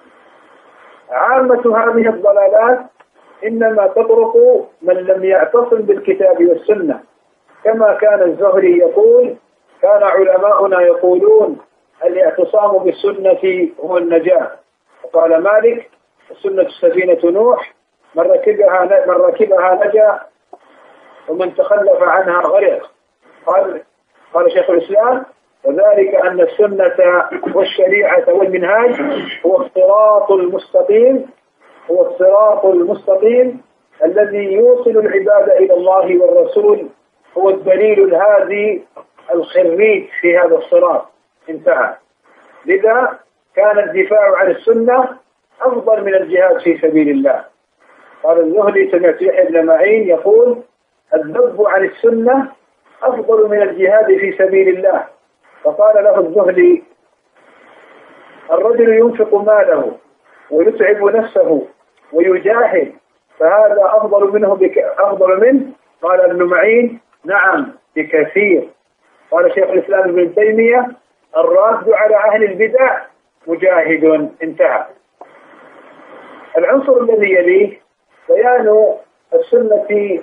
عامة هذه الضلالات إنما تطرق من لم يعتصم بالكتاب والسنة، كما كان الزهري يقول: كان علماؤنا يقولون الاعتصام بالسنة هو النجاة. وقال مالك: السنة سفينة نوح، من ركبها نجا ومن تخلف عنها غرق. قال شيخ الإسلام: وذلك أن السنة والشريعة والمنهاج هو الصراط المستقيم هو الصراط المستقيم الذي يوصل العباد إلى الله، والرسول هو الدليل الهادي الخريج في هذا الصراط. انتهى. لذا كان الدفاع عن السنة أفضل من الجهاد في سبيل الله. قال الزهري: سمعت يحيى بن معين يقول: الذب عن السنة أفضل من الجهاد في سبيل الله. فقال له الزهري: الرجل ينفق ماله ويتعب نفسه ويجاهد، فهذا أفضل منه؟ قال ابن معين: نعم بكثير. قال شيخ الإسلام ابن تيمية: الراد على أهل البدع مجاهد. انتهى. العنصر الذي يليه بيان السنة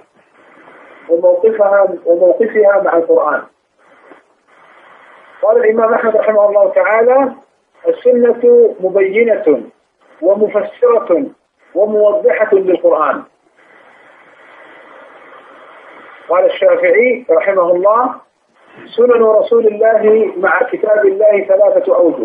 وموقفها مع القرآن. قال الإمام أحمد رحمه الله تعالى: السنة مبينة ومفسرة وموضحة للقرآن. قال الشافعي رحمه الله: سنن رسول الله مع كتاب الله 3 أوجه.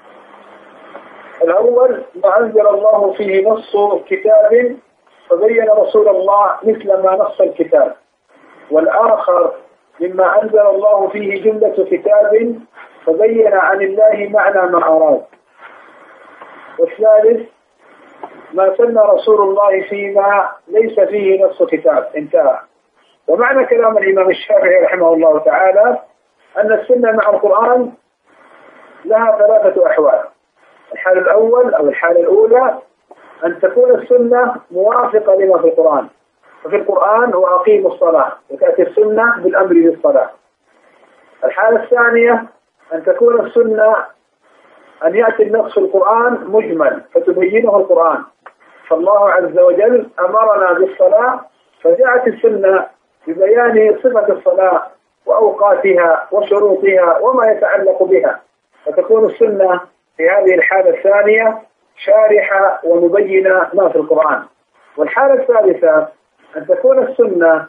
الأول: ما أنزل الله فيه نص كتاب فبين رسول الله مثل ما نص الكتاب. والآخر: مما أنزل الله فيه جملة كتاب فبين عن الله معنى ما أراد. والثالث: ما سن رسول الله فيما ليس فيه نص كتاب. انتهى. ومعنى كلام الإمام الشافعي رحمه الله تعالى أن السنة مع القرآن لها 3 أحوال. الحال الأول أو الحالة الأولى أن تكون السنة موافقة لما في القرآن، ففي القرآن وأقيموا الصلاة، وتأتي السنة بالأمر بالصلاة. الحالة الثانية أن تكون السنة أن يأتي النص في القرآن مجمل فتبينه القرآن، فالله عز وجل أمرنا بالصلاة فجاءت السنة ببيان صفة الصلاة وأوقاتها وشروطها وما يتعلق بها، فتكون السنة في هذه الحالة الثانية شارحة ومبينة ما في القرآن. والحالة الثالثة أن تكون السنة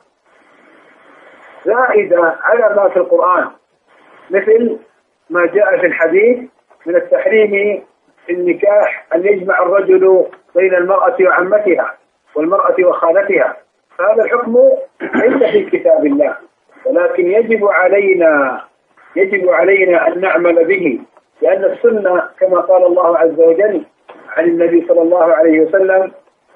زائدة على ما في القرآن، مثل ما جاء في الحديث من التحريم في النكاح أن يجمع الرجل بين المرأة وعمتها والمرأة وخالتها، فهذا الحكم ليس في كتاب الله، ولكن يجب علينا أن نعمل به، لأن السنة كما قال الله عز وجل عن النبي صلى الله عليه وسلم: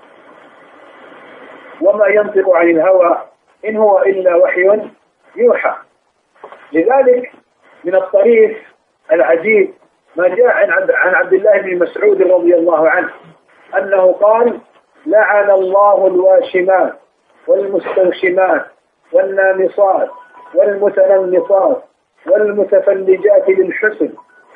وما ينطق عن الهوى إن هو إلا وحي يوحى. لذلك من الطريف العجيب ما جاء عن عبد الله بن مسعود رضي الله عنه أنه قال: لعن الله الواشمات والمستوشمات والنامصات والمتنمصات والمتفلجات للحسن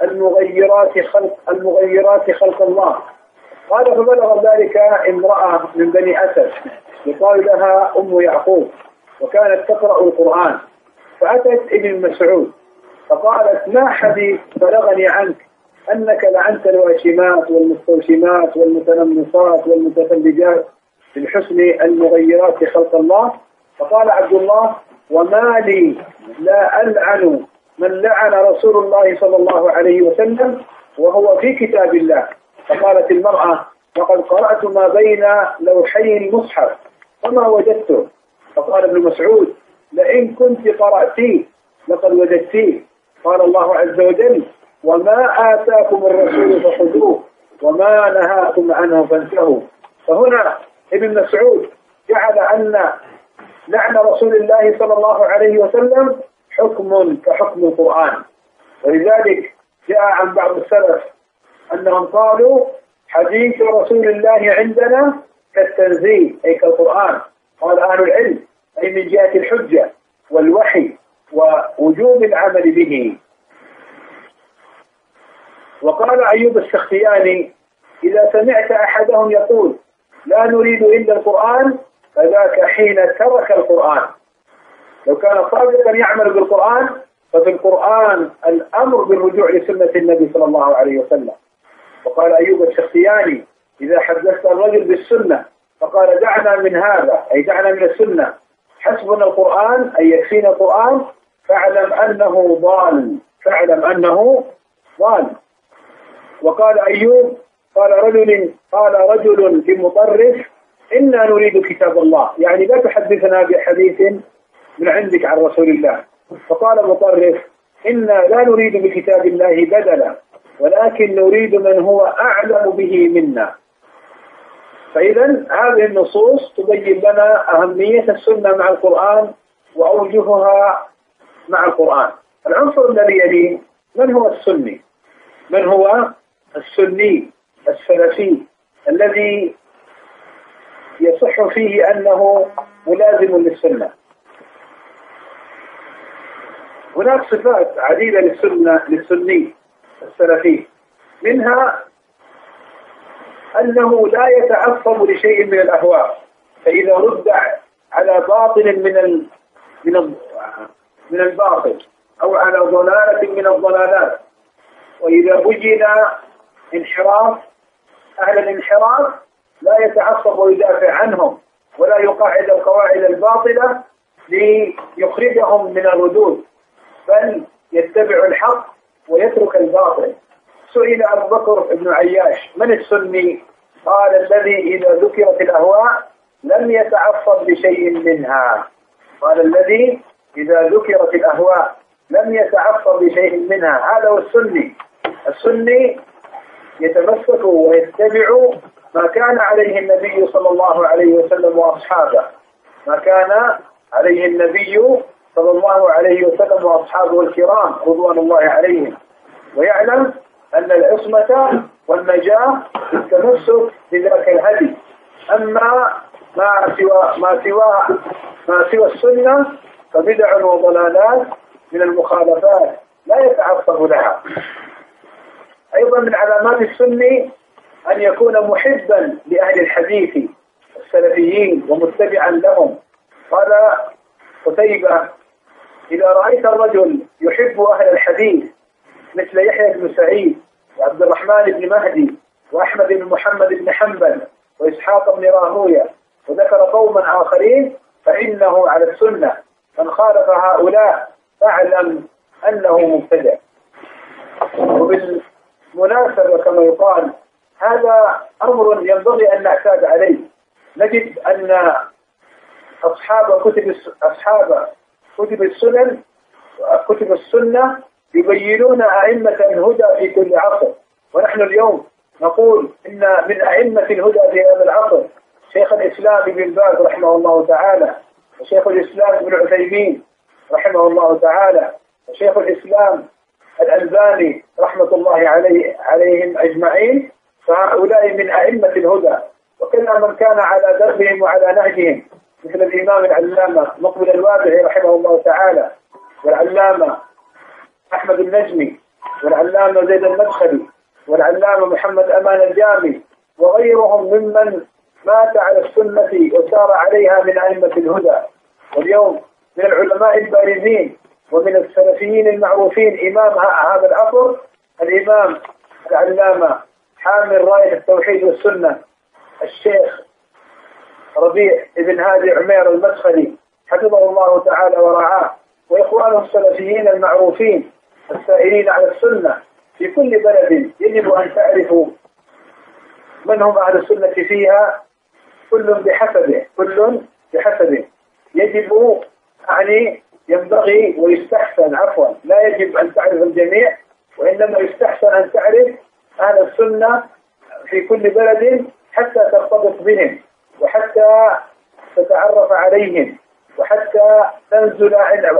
المغيرات خلق الله. قال: فبلغ ذلك امرأة من بني أسد يقال لها أم يعقوب، وكانت تقرأ القرآن، فأتت ابن مسعود فقالت: ما حديث بلغني عنك أنك لعنت الواشمات والمستوشمات والمتنمصات والمتفلجات للحسن المغيرات خلق الله. فقال عبد الله: وما لي لا ألعن من لعن رسول الله صلى الله عليه وسلم وهو في كتاب الله. فقالت المرأة: وقد قرأت ما بين لوحي المصحف فما وجدته. فقال ابن مسعود: لئن كنت قرأتيه لقد وجدتيه. قال الله عز وجل: وما آتاكم الرسول فخذوه وما نهاكم عنه فانتهوا. فهنا ابن مسعود جعل أن لعن رسول الله صلى الله عليه وسلم حكم كحكم القرآن. ولذلك جاء عن بعض السلف أنهم قالوا: حديث رسول الله عندنا كالتنزيل أي كالقرآن. قال أهل العلم: أي من جهة الحجة والوحي ووجوب العمل به. وقال أيوب السختياني: إذا سمعت أحدهم يقول لا نريد إلا القرآن فذاك حين ترك القرآن. لو كان صادقا يعمل بالقرآن ففي القرآن الأمر بالرجوع لسنة النبي صلى الله عليه وسلم. وقال أيوب السختياني: إذا حدثت الرجل بالسنة فقال دعنا من هذا أي دعنا من السنة، حسبنا القرآن أي يكفينا القرآن، فاعلم أنه ضال. وقال أيوب: قال رجل لمطرف: إنا نريد كتاب الله، يعني لا تحدثنا بحديث من عندك عن رسول الله. فقال مطرف: إنا لا نريد بكتاب الله بدلا، ولكن نريد من هو أعلم به منا. فإذا هذه النصوص تبين لنا أهمية السنة مع القرآن وأوجهها مع القرآن. العنصر الذي يليه: من هو السني؟ من هو السني السلفي الذي يصح فيه أنه ملازم للسنة؟ هناك صفات عديدة للسني السلفي، منها أنه لا يتعصب لشيء من الأهواء، فإذا رد على باطل من الباطل أو على ضلالة من الضلالات، وإذا وجد انحراف أهل الانحراف لا يتعصب ويدافع عنهم ولا يقاعد القواعد الباطلة ليخرجهم من الردود، بل يتبع الحق ويترك الباطل. سئل أبو بكر بن عياش: من السني؟ قال: الذي إذا ذكرت الأهواء لم يتعصب لشيء منها. قال: الذي إذا ذكرت الأهواء لم يتعصب لشيء منها، هذا هو السني. السني يتمسك ويتبع ما كان عليه النبي صلى الله عليه وسلم وأصحابه، ما كان عليه النبي صلى الله عليه وسلم وأصحابه الكرام رضوان الله عليهم، ويعلم أن العصمة والنجاة بالتمسك بذاك الهدي. أما ما سوى السنة فبدع وضلالات من المخالفات لا يتعصب لها. أيضا من علامات السني أن يكون محبا لأهل الحديث السلفيين ومتبعا لهم. قال قتيبة: إذا رأيت الرجل يحب أهل الحديث مثل يحيى بن سعيد وعبد الرحمن بن مهدي وأحمد بن محمد بن حنبل وإسحاق بن راهويه، وذكر قوما آخرين، فإنه على السنة. من خالف هؤلاء فاعلم أنه مبتدع. وبالمناسبة كما يقال، هذا أمر ينبغي أن نعتاد عليه. نجد أن أصحاب كتب السنة يبينون أئمة الهدى في كل عصر، ونحن اليوم نقول إن من أئمة الهدى في هذا العصر شيخ الإسلام ابن باز رحمه الله تعالى، وشيخ الإسلام ابن عثيمين رحمه الله تعالى، وشيخ الإسلام الألباني رحمة الله عليهم أجمعين. فهؤلاء من أئمة الهدى، وكل من كان على دربهم وعلى نهجهم، مثل الإمام العلامة مقبل الوادعي رحمه الله تعالى، والعلامة أحمد النجمي، والعلامة زيد المدخلي، والعلامة محمد أمان الجامي، وغيرهم ممن مات على السنة وسار عليها من أئمة الهدى. واليوم من العلماء البارزين ومن السلفيين المعروفين إمام هذا العصر الإمام العلامة حامل راية التوحيد والسنة الشيخ ربيع بن هادي عمير المدخلي حفظه الله تعالى ورعاه، وإخوانه السلفيين المعروفين السائرين على السنة في كل بلد. يجب أن تعرفوا من هم أهل السنة فيها، كل بحسبه. يجب ينبغي ويستحسن لا يجب أن تعرف الجميع، وإنما يستحسن أن تعرف أهل السنة في كل بلد حتى ترتبط بهم، وحتى تتعرف عليهم، وحتى تنزل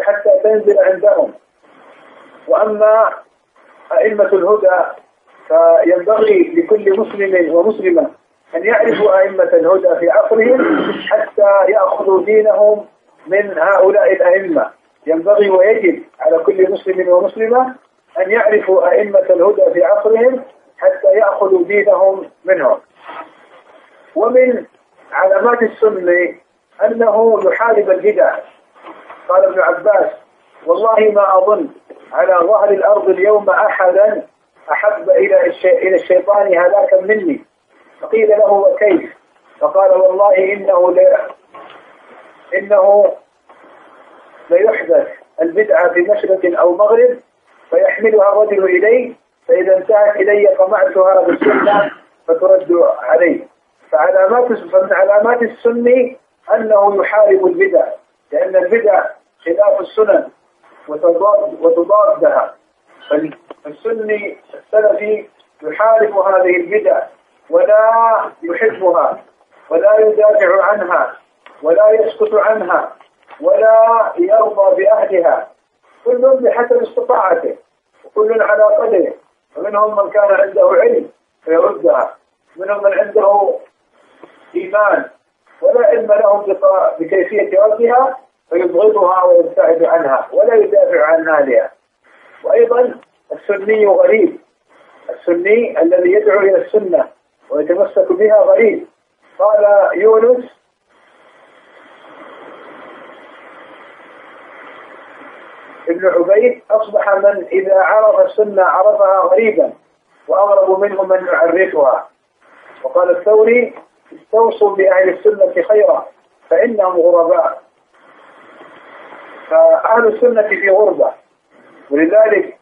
عندهم. وأما أئمة الهدى فينبغي لكل مسلم ومسلمة أن يعرفوا أئمة الهدى في عصرهم حتى يأخذوا دينهم من هؤلاء الأئمة. ينبغي ويجب على كل مسلم ومسلمة أن يعرفوا أئمة الهدى في عصرهم حتى يأخذوا دينهم منهم. ومن علامات السنة أنه يحارب البدع. قال ابن عباس: والله ما أظن على ظهر الأرض اليوم أحدا أحب إلى الشيطان هلاكا مني. فقيل له: وكيف؟ فقال: والله إنه ليحدث البدعة في مشرق أو مغرب فيحملها الرجل إليه، فإذا انتهت إلي قمعتها بالسنة فترد عليه. فمن علامات السني أنه يحارب البدع، لأن البدع خلاف السنن وتضادها. فالسني السلفي يحارب هذه البدع ولا يحبها ولا يدافع عنها ولا يسكت عنها ولا يرضى بأهلها، كل بحسب استطاعته وكل على قدره. ومنهم من كان عنده علم فيردها، منهم من عنده إيمان ولا علم لهم بكيفية ردها فيبغضها ويبتعد عنها ولا يدافع عن أهلها. وأيضا السني غريب، السني الذي يدعو إلى السنة ويتمسك بها غريب. قال يونس: ابن عبيد: أصبح من إذا عرف السنة عرفها غريبا، وأغرب منه من يعرفها. وقال الثوري: استوصوا بأهل السنة خيرا فإنهم غرباء. فأهل السنة في غربة، ولذلك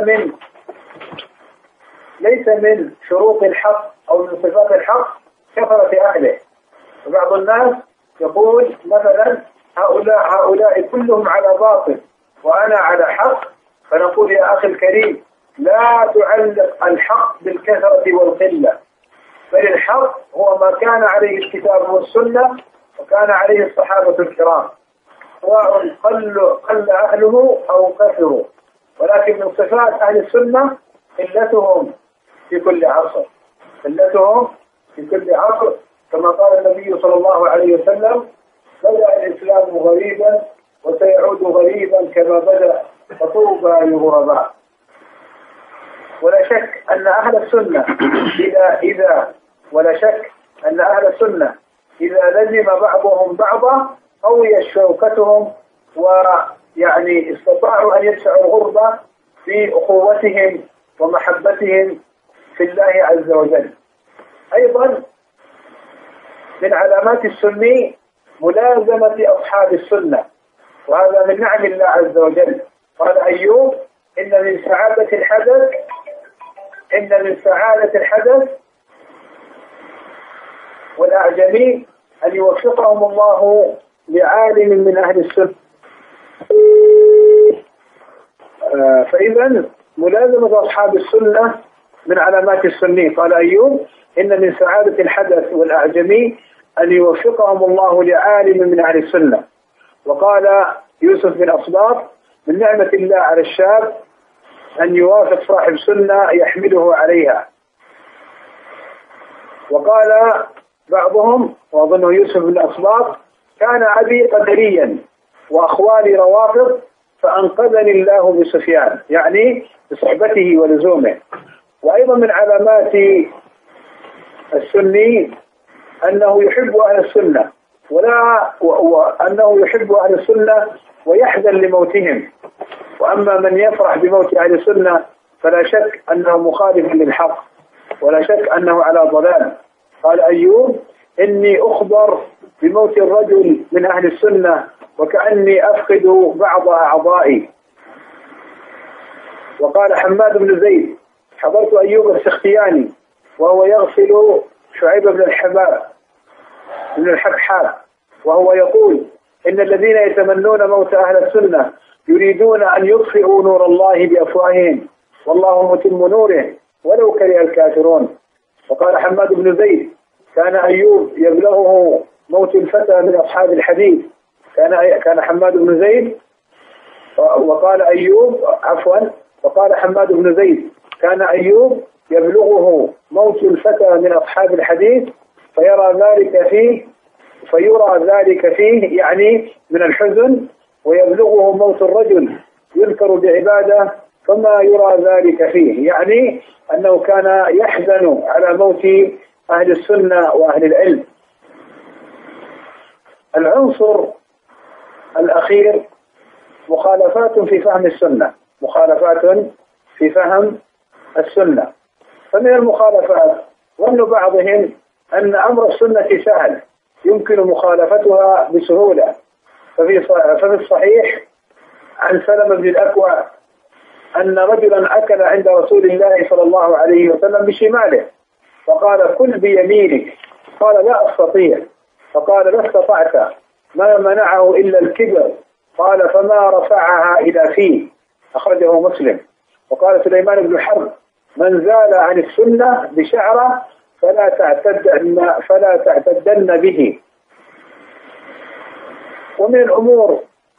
ليس من شروط الحق أو من صفات الحق كثرة أهله. وبعض الناس يقول مثلا: هؤلاء كلهم على باطل وأنا على حق. فنقول: يا أخي الكريم، لا تعلق الحق بالكثرة والقلة، بل الحق هو ما كان عليه الكتاب والسنة وكان عليه الصحابة الكرام، سواء قل أهله أو كثروا. ولكن من صفات أهل السنة قلتهم في كل عصر، قلتهم في كل عصر، كما قال النبي صلى الله عليه وسلم: بدأ الإسلام غريبا وسيعود غريبا كما بدأ فطوبى للغرباء. ولا شك أن أهل السنة إذا لزم بعضهم بعضا قويت شوكتهم، ويعني استطاعوا أن يدفعوا الغربة في أخوتهم ومحبتهم في الله عز وجل. أيضا من علامات السني ملازمة أصحاب السنة، وهذا من نعم الله عز وجل. قال أيوب: إن من سعادة الحدث والأعجمي أن يوفقهم الله لعالم من أهل السنة. فإذا ملازمة أصحاب السنة من علامات السني. قال أيوب: إن من سعادة الحدث والأعجمي أن يوفقهم الله لعالم من أهل السنة. وقال يوسف بن أصباط: من نعمة الله على الشاب أن يوافق صاحب سنة يحمله عليها. وقال بعضهم، وأظنه يوسف بن أصباط: كان أبي قدريا وأخوالي روافض فأنقذني الله بسفيان، يعني بصحبته ولزومه. وأيضا من علامات السني أنه يحب أهل السنة وأنه يحب أهل السنة ويحزن لموتهم. وأما من يفرح بموت أهل السنة فلا شك أنه مخالف للحق ولا شك أنه على ضلال. قال أيوب: إني أخبر بموت الرجل من أهل السنة وكأني أفقد بعض أعضائي. وقال حماد بن زيد: حضرت أيوب السختياني وهو يغسل شعيب بن الحبحاب وهو يقول: إن الذين يتمنون موت أهل السنة يريدون أن يطفئوا نور الله بأفواههم والله متم نوره ولو كره الكافرون. وقال حماد بن زيد: كان أيوب يبلغه موت الفتى من أصحاب الحديث. كان حماد بن زيد وقال حماد بن زيد: كان أيوب يبلغه موت الفتى من أصحاب الحديث فيرى ذلك فيه يعني من الحزن، ويبلغه موت الرجل يذكر بعبادة فما يرى ذلك فيه، يعني أنه كان يحزن على موت أهل السنة وأهل العلم. العنصر الأخير مخالفات في فهم السنة. فمن المخالفات ظن بعضهم أن أمر السنة سهل يمكن مخالفتها بسهولة. ففي الصحيح عن سلمة بن الأكوع أن رجلا أكل عند رسول الله صلى الله عليه وسلم بشماله، فقال كل بيمينك، قال لا أستطيع، فقال لا استطعت، ما منعه إلا الكبر، قال فما رفعها إلى فيه، أخرجه مسلم. وقال سليمان بن حرب من زال عن السنة بشعره فلا تعتدن به. ومن الأمور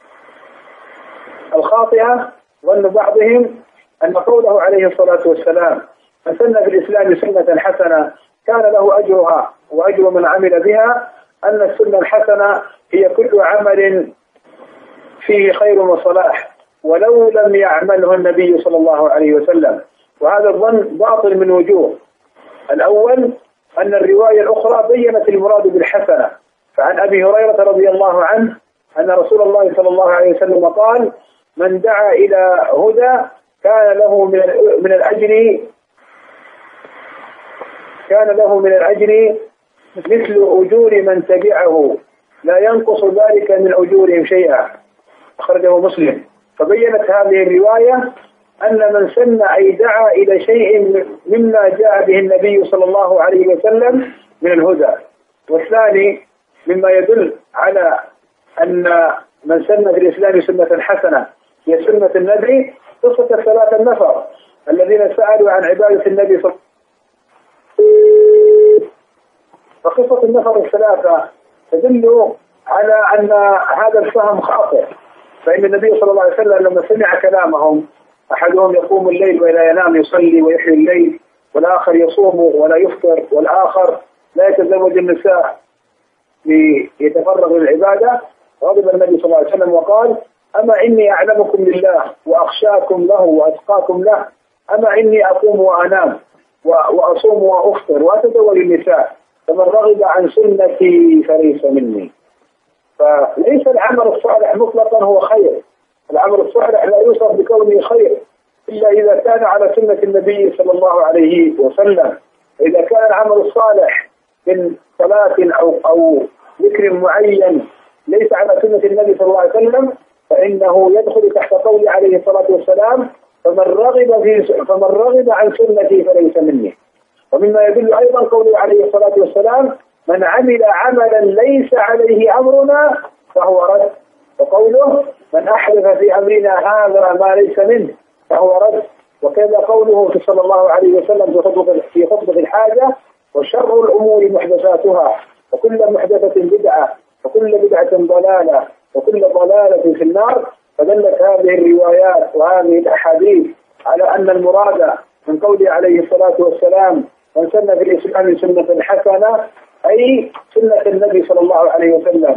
الخاطئة ظن بعضهم أن قوله عليه الصلاة والسلام من سن في الإسلام سنة حسنة كان له أجرها وأجر من عمل بها، أن السنة الحسنة هي كل عمل فيه خير وصلاح ولو لم يعمله النبي صلى الله عليه وسلم. وهذا الظن باطل من وجوه. الأول أن الرواية الأخرى بيّنت المراد بالحسنة، فعن أبي هريرة رضي الله عنه أن رسول الله صلى الله عليه وسلم قال من دعا إلى هدى كان له من الأجر مثل أجور من تبعه لا ينقص ذلك من أجورهم شيئا، أخرجه مسلم. فبينت هذه الرواية أن من سن أي دعا إلى شيء مما جاء به النبي صلى الله عليه وسلم من الهدى. والثاني مما يدل على أن من سن في الإسلام سنة حسنة هي سنة النبي قصة الثلاثة النفر الذين سألوا عن عبادة النبي صلى الله عليه وسلم. فقصة النفر الثلاثة تدل على أن هذا الفهم خاطئ، فإن النبي صلى الله عليه وسلم لما سمع كلامهم أحدهم يقوم الليل ولا ينام يصلي ويحيي الليل، والآخر يصوم ولا يفطر، والآخر لا يتزوج النساء ليتفرغ للعبادة، غضب النبي صلى الله عليه وسلم وقال أما إني أعلمكم لله وأخشاكم له وأتقاكم له، أما إني أقوم وأنام وأصوم وأفطر وأتزوج النساء، فمن رغب عن سنتي فليس مني. فليس العمل الصالح مطلقا هو خير، العمل الصالح لا يوصف بكونه خير إلا إذا كان على سنة النبي صلى الله عليه وسلم. إذا كان العمل الصالح من صلاة أو ذكر معين ليس على سنة النبي صلى الله عليه وسلم فإنه يدخل تحت قوله عليه الصلاة والسلام فمن رغب عن سنتي فليس مني. ومما يدل أيضا قوله عليه الصلاة والسلام من عمل عملا ليس عليه أمرنا فهو رد، وقوله من أحدث في أمرنا هذا ما ليس منه فهو رد، وكذا قوله صلى الله عليه وسلم في خطبة الحاجة وشر الأمور محدثاتها وكل محدثة بدعة وكل بدعة ضلالة وكل ضلالة في النار. فدلت هذه الروايات وهذه الأحاديث على أن المراد من قوله عليه الصلاة والسلام من سن في الإسلام سنة حسنة أي سنة النبي صلى الله عليه وسلم.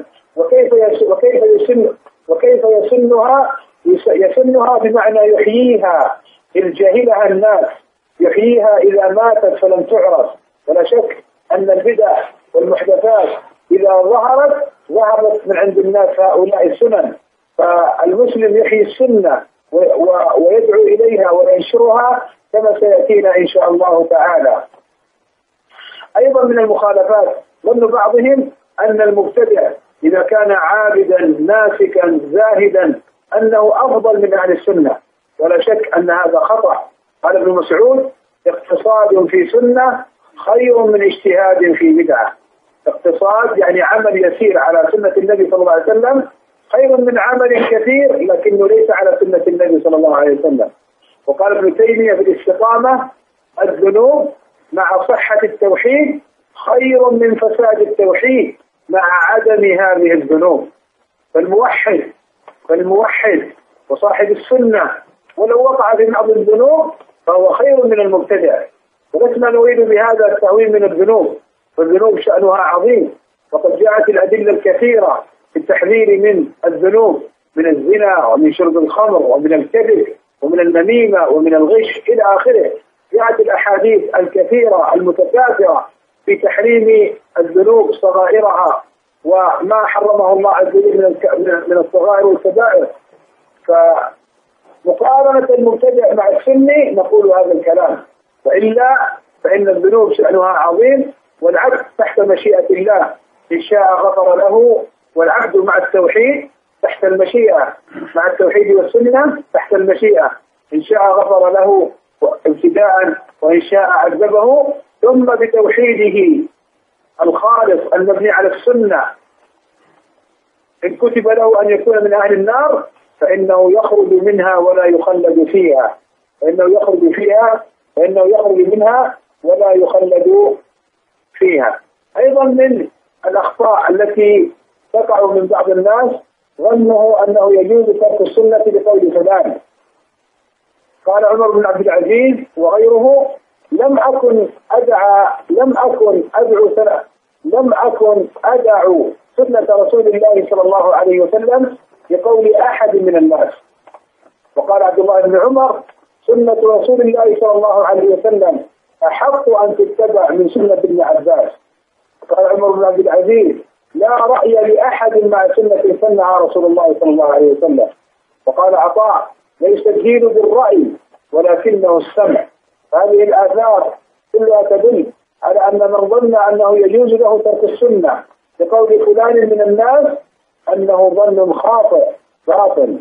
وكيف يسنها بمعنى يحييها إذ جهلها الناس، يحييها إذا ماتت فلم تعرف. ولا شك أن البدع والمحدثات إذا ظهرت من عند الناس هؤلاء السنن، فالمسلم يحيي السنة ويدعو إليها وينشرها كما سيأتينا إن شاء الله تعالى. أيضا من المخالفات ظن بعضهم أن المبتدع إذا كان عابدا ناسكا زاهدا أنه أفضل من أهل السنة، ولا شك أن هذا خطأ. قال ابن مسعود اقتصاد في سنة خير من اجتهاد في بدعة. اقتصاد يعني عمل يسير على سنة النبي صلى الله عليه وسلم خير من عمل كثير لكنه ليس على سنة النبي صلى الله عليه وسلم. وقال ابن تيمية في الاستقامة الذنوب مع صحة التوحيد خير من فساد التوحيد مع عدم هذه الذنوب. فالموحد وصاحب السنة ولو وقع في بعض الذنوب فهو خير من المبتدع. ولسنا نريد بهذا التهوين من الذنوب، فالذنوب شأنها عظيم، وقد جاءت الأدلة الكثيرة في التحذير من الذنوب، من الزنا ومن شرب الخمر ومن الكذب ومن النميمة ومن الغش إلى آخره. جاءت الأحاديث الكثيرة المتكاثرة في تحريم الذنوب صغائرها وما حرمه الله عز وجل من الصغائر والكبائر. فمقارنة المبتدع مع السني نقول هذا الكلام، وإلا فإن الذنوب شأنها عظيم، والعبد تحت مشيئة الله إن شاء غفر له، والعبد مع التوحيد تحت المشيئة، مع التوحيد والسنة تحت المشيئة، إن شاء غفر له ابتداء وإن شاء عذبه ثم بتوحيده الخالص المبني على السنة إن كتب له أن يكون من أهل النار فإنه يخرج منها ولا يخلد فيها، فإنه يخرج منها ولا يخلد فيها. أيضا من الأخطاء التي تقع من بعض الناس ظنه أنه يجوز ترك السنة بقول فلان. قال عمر بن عبد العزيز وغيره: لم أكن أدع سنة رسول الله صلى الله عليه وسلم بقول أحد من الناس. وقال عبد الله بن عمر: سنة رسول الله صلى الله عليه وسلم أحق أن تتبع من سنة ابن عباس. قال عمر بن عبد العزيز: لا رأي لأحد مع سنة سنها رسول الله صلى الله عليه وسلم. وقال عطاء: ليس الدين بالرأي ولكنه السمع. هذه الآثار كلها تدل على أن من ظن أنه يجوز له ترك السنة بقول فلان من الناس أنه ظن خاطئ باطل.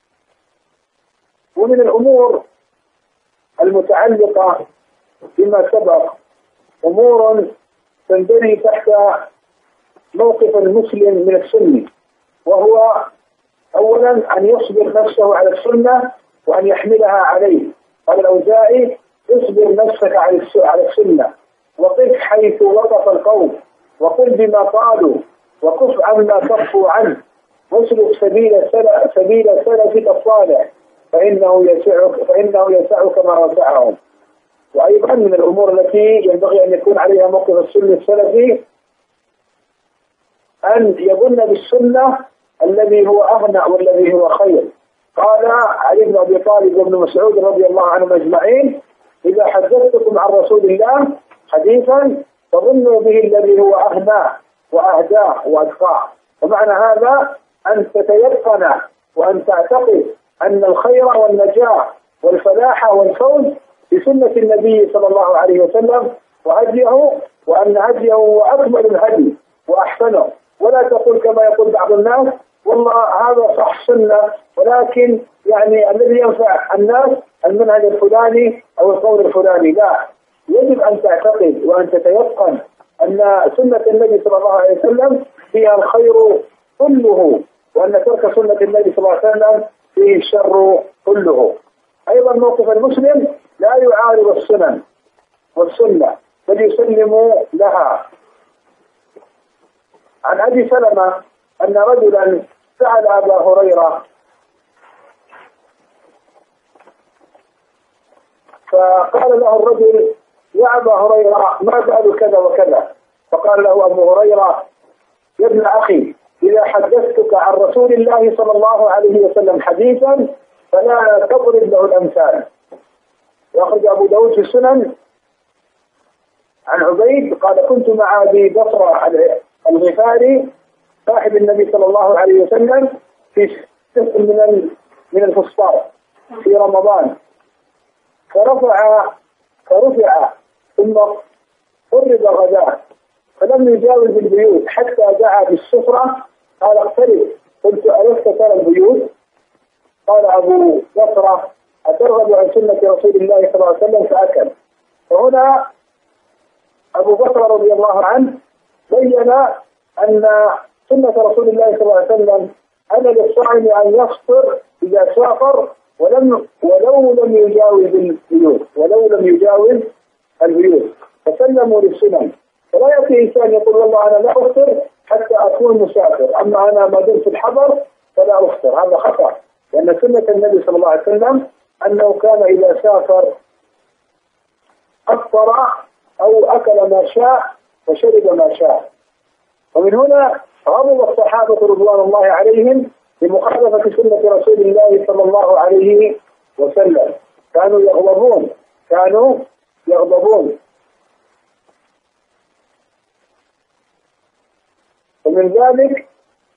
ومن الأمور المتعلقة بما سبق أمور تندرج تحت موقف المسلم من السنة، وهو أولا أن يصبر نفسه على السنة وأن يحملها عليه. قال الأوزاعي: اصبر نفسك على السنة وقف حيث وقف القوم وقل بما قالوا وكف عما كفوا عنه واسلك سبيل سلفك الصالح فإنه يسعك ما وسعهم. وأيضا من الأمور التي ينبغي أن يكون عليها موقف السنة السلفي أن يظن بالسنة الذي هو أهنأ والذي هو خير. قال علي بن أبي طالب وابن مسعود رضي الله عنهم أجمعين: إذا حدثتكم عن رسول الله حديثا فظنوا به الذي هو أهنأ وأهداه وأتقاه. ومعنى هذا أن تتيقن وأن تعتقد أن الخير والنجاح والفلاح والفوز بسنة النبي صلى الله عليه وسلم وهديه، وأن هديه هو أكمل الهدي وأحسنه. ولا تقول كما يقول بعض الناس: والله هذا صح سنة ولكن يعني الذي ينفع الناس المنهج الفلاني أو القول الفلاني. لا، يجب أن تعتقد وأن تتيقن أن سنة النبي صلى الله عليه وسلم فيها الخير كله، وأن ترك سنة النبي صلى الله عليه وسلم فيه الشر كله. أيضا موقف المسلم لا يعارض السنن والسنة بل يسلم لها. عن أبي سلمة أن رجلا سأل أبا هريرة فقال له الرجل: يا أبا هريرة ما بال كذا وكذا؟ فقال له أبو هريرة: يا ابن أخي، إذا حدثتك عن رسول الله صلى الله عليه وسلم حديثا فلا تضرب له الأمثال. وأخرج أبو داود في السنن عن عبيد قال: كنت مع أبي بصرة الغفاري صاحب النبي صلى الله عليه وسلم في سفر من الفسطاط في رمضان، فرفع ثم قرب غداء فلم يجاوز البيوت حتى دعا بالسفرة قال: اقترب. قلت: ألست ترى البيوت؟ قال أبو بصرة: أترغب عن سنة رسول الله صلى الله عليه وسلم؟ فأكل. فهنا أبو بصرة رضي الله عنه بين أن سنة رسول الله صلى الله عليه وسلم أن للصائم أن يفطر إذا سافر ولو لم يجاوز البيوت فسلموا للسنن. فلا يأتي إنسان يقول: والله أنا لا أفطر حتى أكون مسافر، أما أنا ما دمت في الحضر فلا أفطر. هذا خطأ، لأن سنة النبي صلى الله عليه وسلم أنه كان إذا سافر أفطر أو أكل ما شاء وشرب ما شاء. ومن هنا غضب الصحابة رضوان الله عليهم بمخالفة سنة رسول الله صلى الله عليه وسلم. كانوا يغضبون. ومن ذلك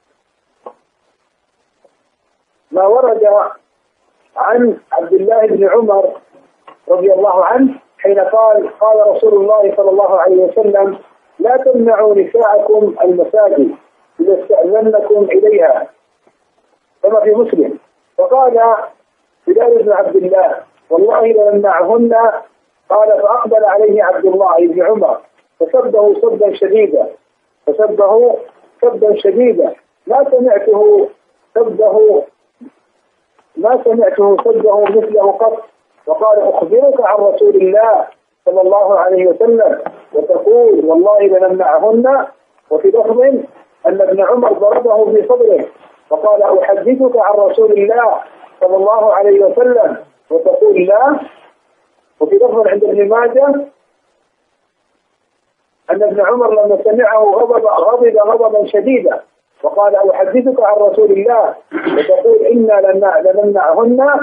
ما ورد عن عبد الله بن عمر رضي الله عنه حين قال رسول الله صلى الله عليه وسلم: لا تمنعوا نساءكم المساجد إذا استأذنكم إليها، كما في مسلم. فقال بلال بن عبد الله: والله لنمنعهن قال فأقبل عليه عبد الله بن عمر فسبه سبا شديدا ما سمعته سبه مثله قط. وقال أخبرك عن رسول الله صلى الله عليه وسلم وتقول والله لنمنعهن. وفي لفظ أن ابن عمر ضربه في صدره وقال أحدثك عن رسول الله صلى الله عليه وسلم وتقول لا. وفي لفظ عند ابن ماجه أن ابن عمر لما سمعه غضب غضبا شديدا وقال أحدثك عن رسول الله وتقول إنا لنمنعهن.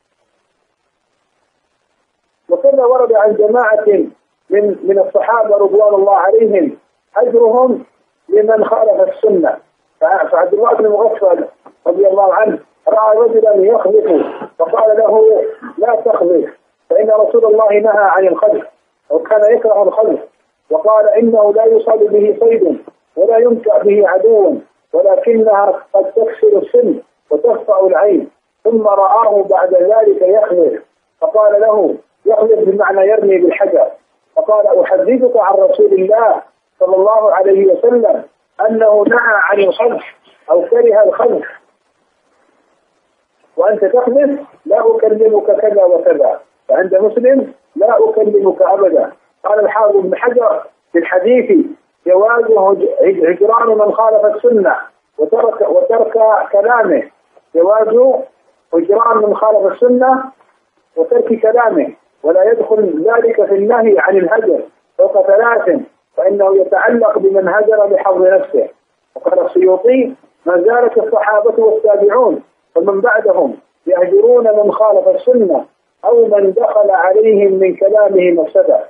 وكذا ورد عن جماعة من الصحابة رضوان الله عليهم أجرهم لمن خالف السنة. فعبد الله بن مغفل رضي الله عنه رأى رجلا يخذف فقال له لا تخذف فإن رسول الله نهى عن الخذف وكان يكره الخذف وقال إنه لا يصاب به صيد ولا ينكأ به عدو ولكنها قد تكسر السن وتقطع العين. ثم رآه بعد ذلك يخذف فقال له يخذف بمعنى يرمي بالحجر. فقال أحدثك عن رسول الله صلى الله عليه وسلم أنه نهى عن الخذف أو كره الخذف وأنت تخذف لا أكلمك كذا وكذا. فعند مسلم لا أكلمك أبدا. قال الحافظ بن حجر في الحديث جواز هجران من خالف السنة وترك كلامه. جواز هجران من خالف السنة وترك كلامه ولا يدخل ذلك في النهي عن الهجر فوق 3 فإنه يتعلق بمن هجر بحظ نفسه. وقال السيوطي ما زالت الصحابة والتابعون ومن بعدهم يهجرون من خالف السنة أو من دخل عليهم من كلامه مفسدة.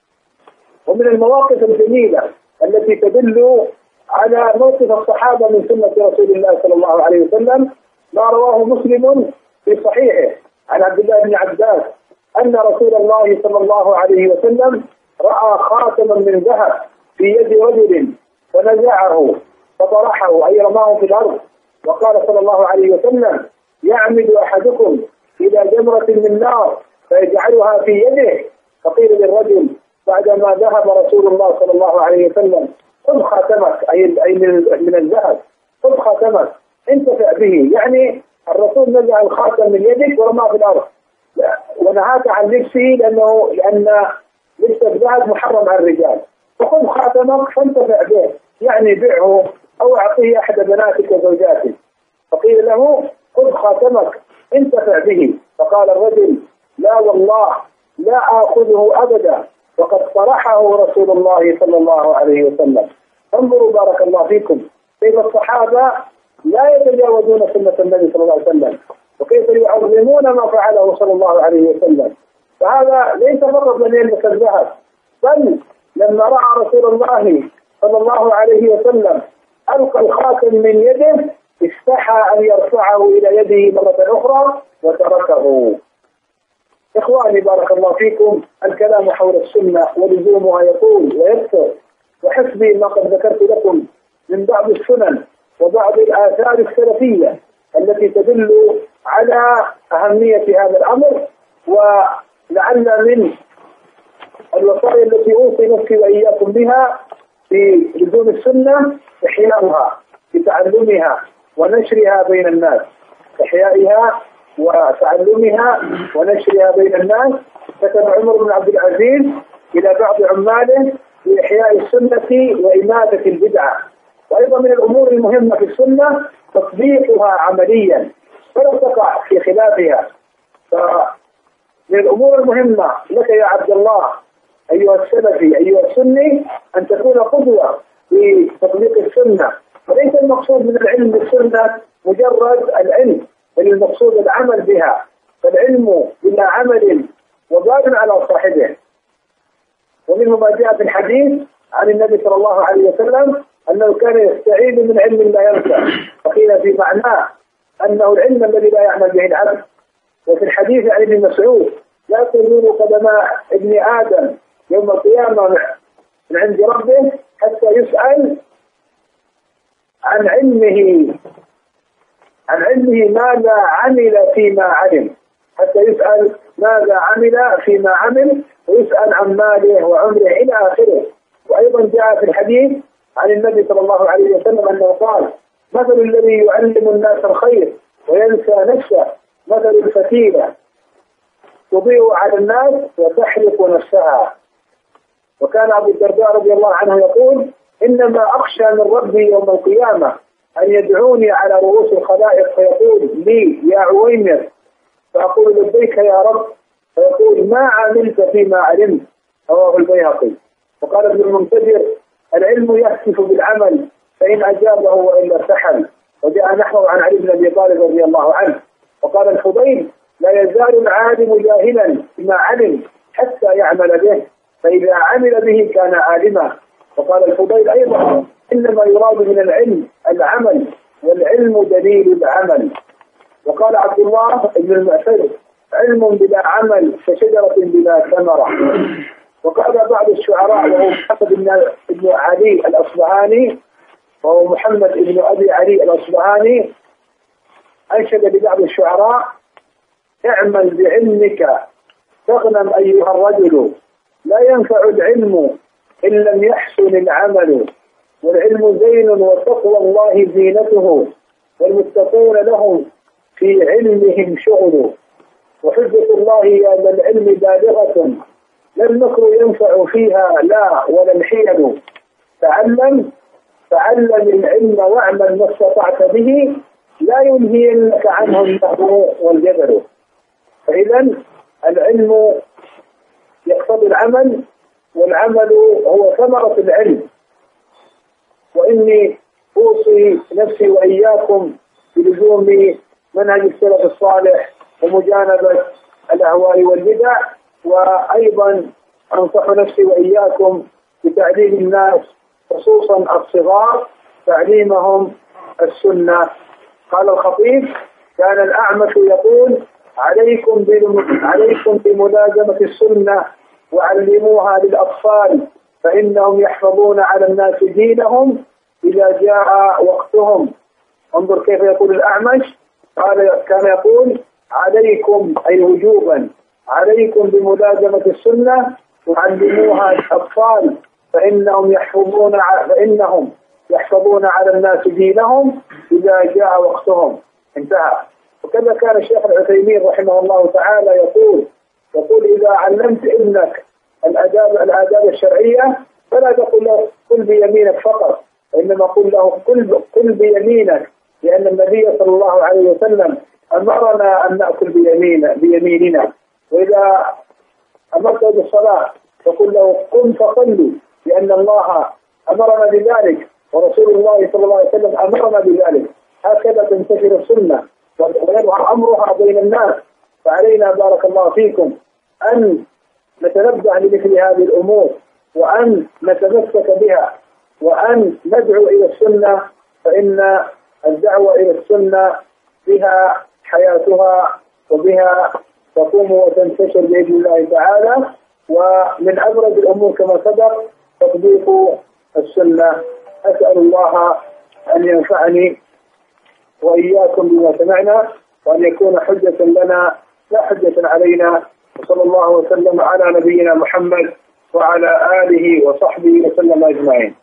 ومن المواقف الجميلة التي تدل على موقف الصحابة من سنة رسول الله صلى الله عليه وسلم ما رواه مسلم في صحيحه عن عبد الله بن عباس أن رسول الله صلى الله عليه وسلم رأى خاتما من ذهب في يد رجل فنزعه فطرحه أي رماه في الأرض. وقال صلى الله عليه وسلم يعمد أحدكم إلى جمرة من نار فيجعلها في يده. فقيل للرجل بعدما ذهب رسول الله صلى الله عليه وسلم خذ خاتمك أي من الذهب خذ خاتمك انتفع به. يعني الرسول نزع الخاتم من يدك ورماه في الأرض ونهاك عن لبسه لأن لبس الذهب محرم على الرجال فخذ خاتمك فانتفع به يعني بيعه أو أعطيه أحد بناتك وزوجاتك. فقيل له خذ خاتمك انتفع به. فقال الرجل لا والله لا آخذه أبدا وقد طرحه رسول الله صلى الله عليه وسلم. انظروا بارك الله فيكم كيف الصحابة لا يتجاوزون سنة النبي صلى الله عليه وسلم وكيف يعظمون ما فعله صلى الله عليه وسلم. فهذا ليس فقط من يلبس الذهب بل لما رأى رسول الله صلى الله عليه وسلم ألقى الخاتم من يده استحى أن يرفعه إلى يده مرة أخرى وتركه. إخواني بارك الله فيكم الكلام حول السنة ولزومها يطول ويكثر وحسبي ما قد ذكرت لكم من بعض السنن وبعض الآثار السلفية التي تدل على أهمية هذا الأمر. ولعل من الوصايا التي أوصي نفسي وإياكم بها في لزوم السنة إحياؤها بتعلمها ونشرها بين الناس. إحيائها وتعلمها ونشرها بين الناس. كتب عمر بن عبد العزيز إلى بعض عماله بإحياء السنة وإماتة البدعة. وأيضا من الأمور المهمة في السنة تطبيقها عمليا فلا تقع في خلافها. فمن الأمور المهمة لك يا عبد الله أيها السلفي أيها السني أن تكون قدوة في تطبيق السنة. وليس المقصود من العلم بالسنة مجرد العلم بل المقصود العمل بها. فالعلم بلا عمل وبال على صاحبه. ومنه ما جاء في الحديث عن النبي صلى الله عليه وسلم أنه كان يستعيذ من علم لا ينفع فقيل في معناه أنه العلم الذي لا يعمل به العبد. وفي الحديث عن ابن مسعود لا تزول قدم ابن آدم يوم القيامة من عند ربه حتى يسأل عن علمه ماذا عمل فيما علم حتى يسأل ماذا عمل فيما عمل، ويسأل عن ماله وعمره إلى آخره. وأيضا جاء في الحديث عن النبي صلى الله عليه وسلم أنه قال: مثل الذي يعلم الناس الخير وينسى نفسه مثل الفتيلة تضيء على الناس وتحرق نفسها. وكان أبو الدرداء رضي الله عنه يقول: إنما أخشى من ربي يوم القيامة أن يدعوني على رؤوس الخلائق فيقول لي: يا عويمر، فأقول: لبيك يا رب، فيقول: ما عملت فيما علمت. رواه البيهقي. وقال ابن المنتجر: العلم يهتف بالعمل فإن أجابه وإلا ارتحل. وجاء نحوه عن علي بن أبي طالب رضي الله عنه. وقال الفضيل: لا يزال العالم جاهلا بما علم حتى يعمل به، فإذا عمل به كان عالما. وقال الفضيل أيضا: إنما يراد من العلم العمل، والعلم دليل العمل. وقال عبد الله بن المعتز: علم بلا عمل كشجرة بلا ثمرة. وقال بعض الشعراء وهو محمد بن علي الأصبهاني، وهو محمد بن أبي علي الأصبهاني، أنشد لبعض الشعراء: اعمل بعلمك تغنم أيها الرجل، لا ينفع العلم إن لم يحسن العمل، والعلم زين وتقوى الله زينته، والمتقون لهم في علمهم شغل، وحجة الله يا ذا العلم بالغة، لا المكر ينفع فيها لا ولا الحيل، تعلم العلم واعمل ما استطعت به، لا ينهينك عنه النهر والجدل. فإذا العلم يقتضي العمل، والعمل هو ثمرة العلم. وإني أوصي نفسي وإياكم بلزوم منهج السلف الصالح ومجانبة الأهواء والبدع، وأيضا أنصح نفسي وإياكم بتعليم الناس خصوصا الصغار تعليمهم السنة. قال الخطيب: كان الأعمش يقول: عليكم بملازمة السنة وعلموها للأطفال فإنهم يحفظون على الناس دينهم إذا جاء وقتهم. انظر كيف يقول الأعمش، كان يقول: عليكم أي وجوبا، عليكم بملازمة السنة وعلموها للأطفال فإنهم يحفظون على الناس دينهم إذا جاء وقتهم. انتهى. وكذا كان الشيخ العثيمين رحمه الله تعالى يقول: إذا علمت ابنك الآداب الشرعية فلا تقل له كل بيمينك فقط، وإنما قل له كل بيمينك، لأن النبي صلى الله عليه وسلم أمرنا أن نأكل بيميننا. وإذا أمرته بالصلاة فقل له قم فصلي، لأن الله أمرنا بذلك ورسول الله صلى الله عليه وسلم أمرنا بذلك. هكذا تنتشر السنة ويظهر أمرها بين الناس. فعلينا بارك الله فيكم أن نتنبه لمثل هذه الأمور، وأن نتمسك بها، وأن ندعو إلى السنة، فإن الدعوة إلى السنة بها حياتها وبها تقوم وتنتشر بإذن الله تعالى. ومن أبرز الأمور كما سبق تطبيق السنة. أسأل الله أن ينفعني وإياكم بما سمعنا، وأن يكون حجة لنا لا حجة علينا. وصلى الله وسلم على نبينا محمد وعلى آله وصحبه وسلم أجمعين.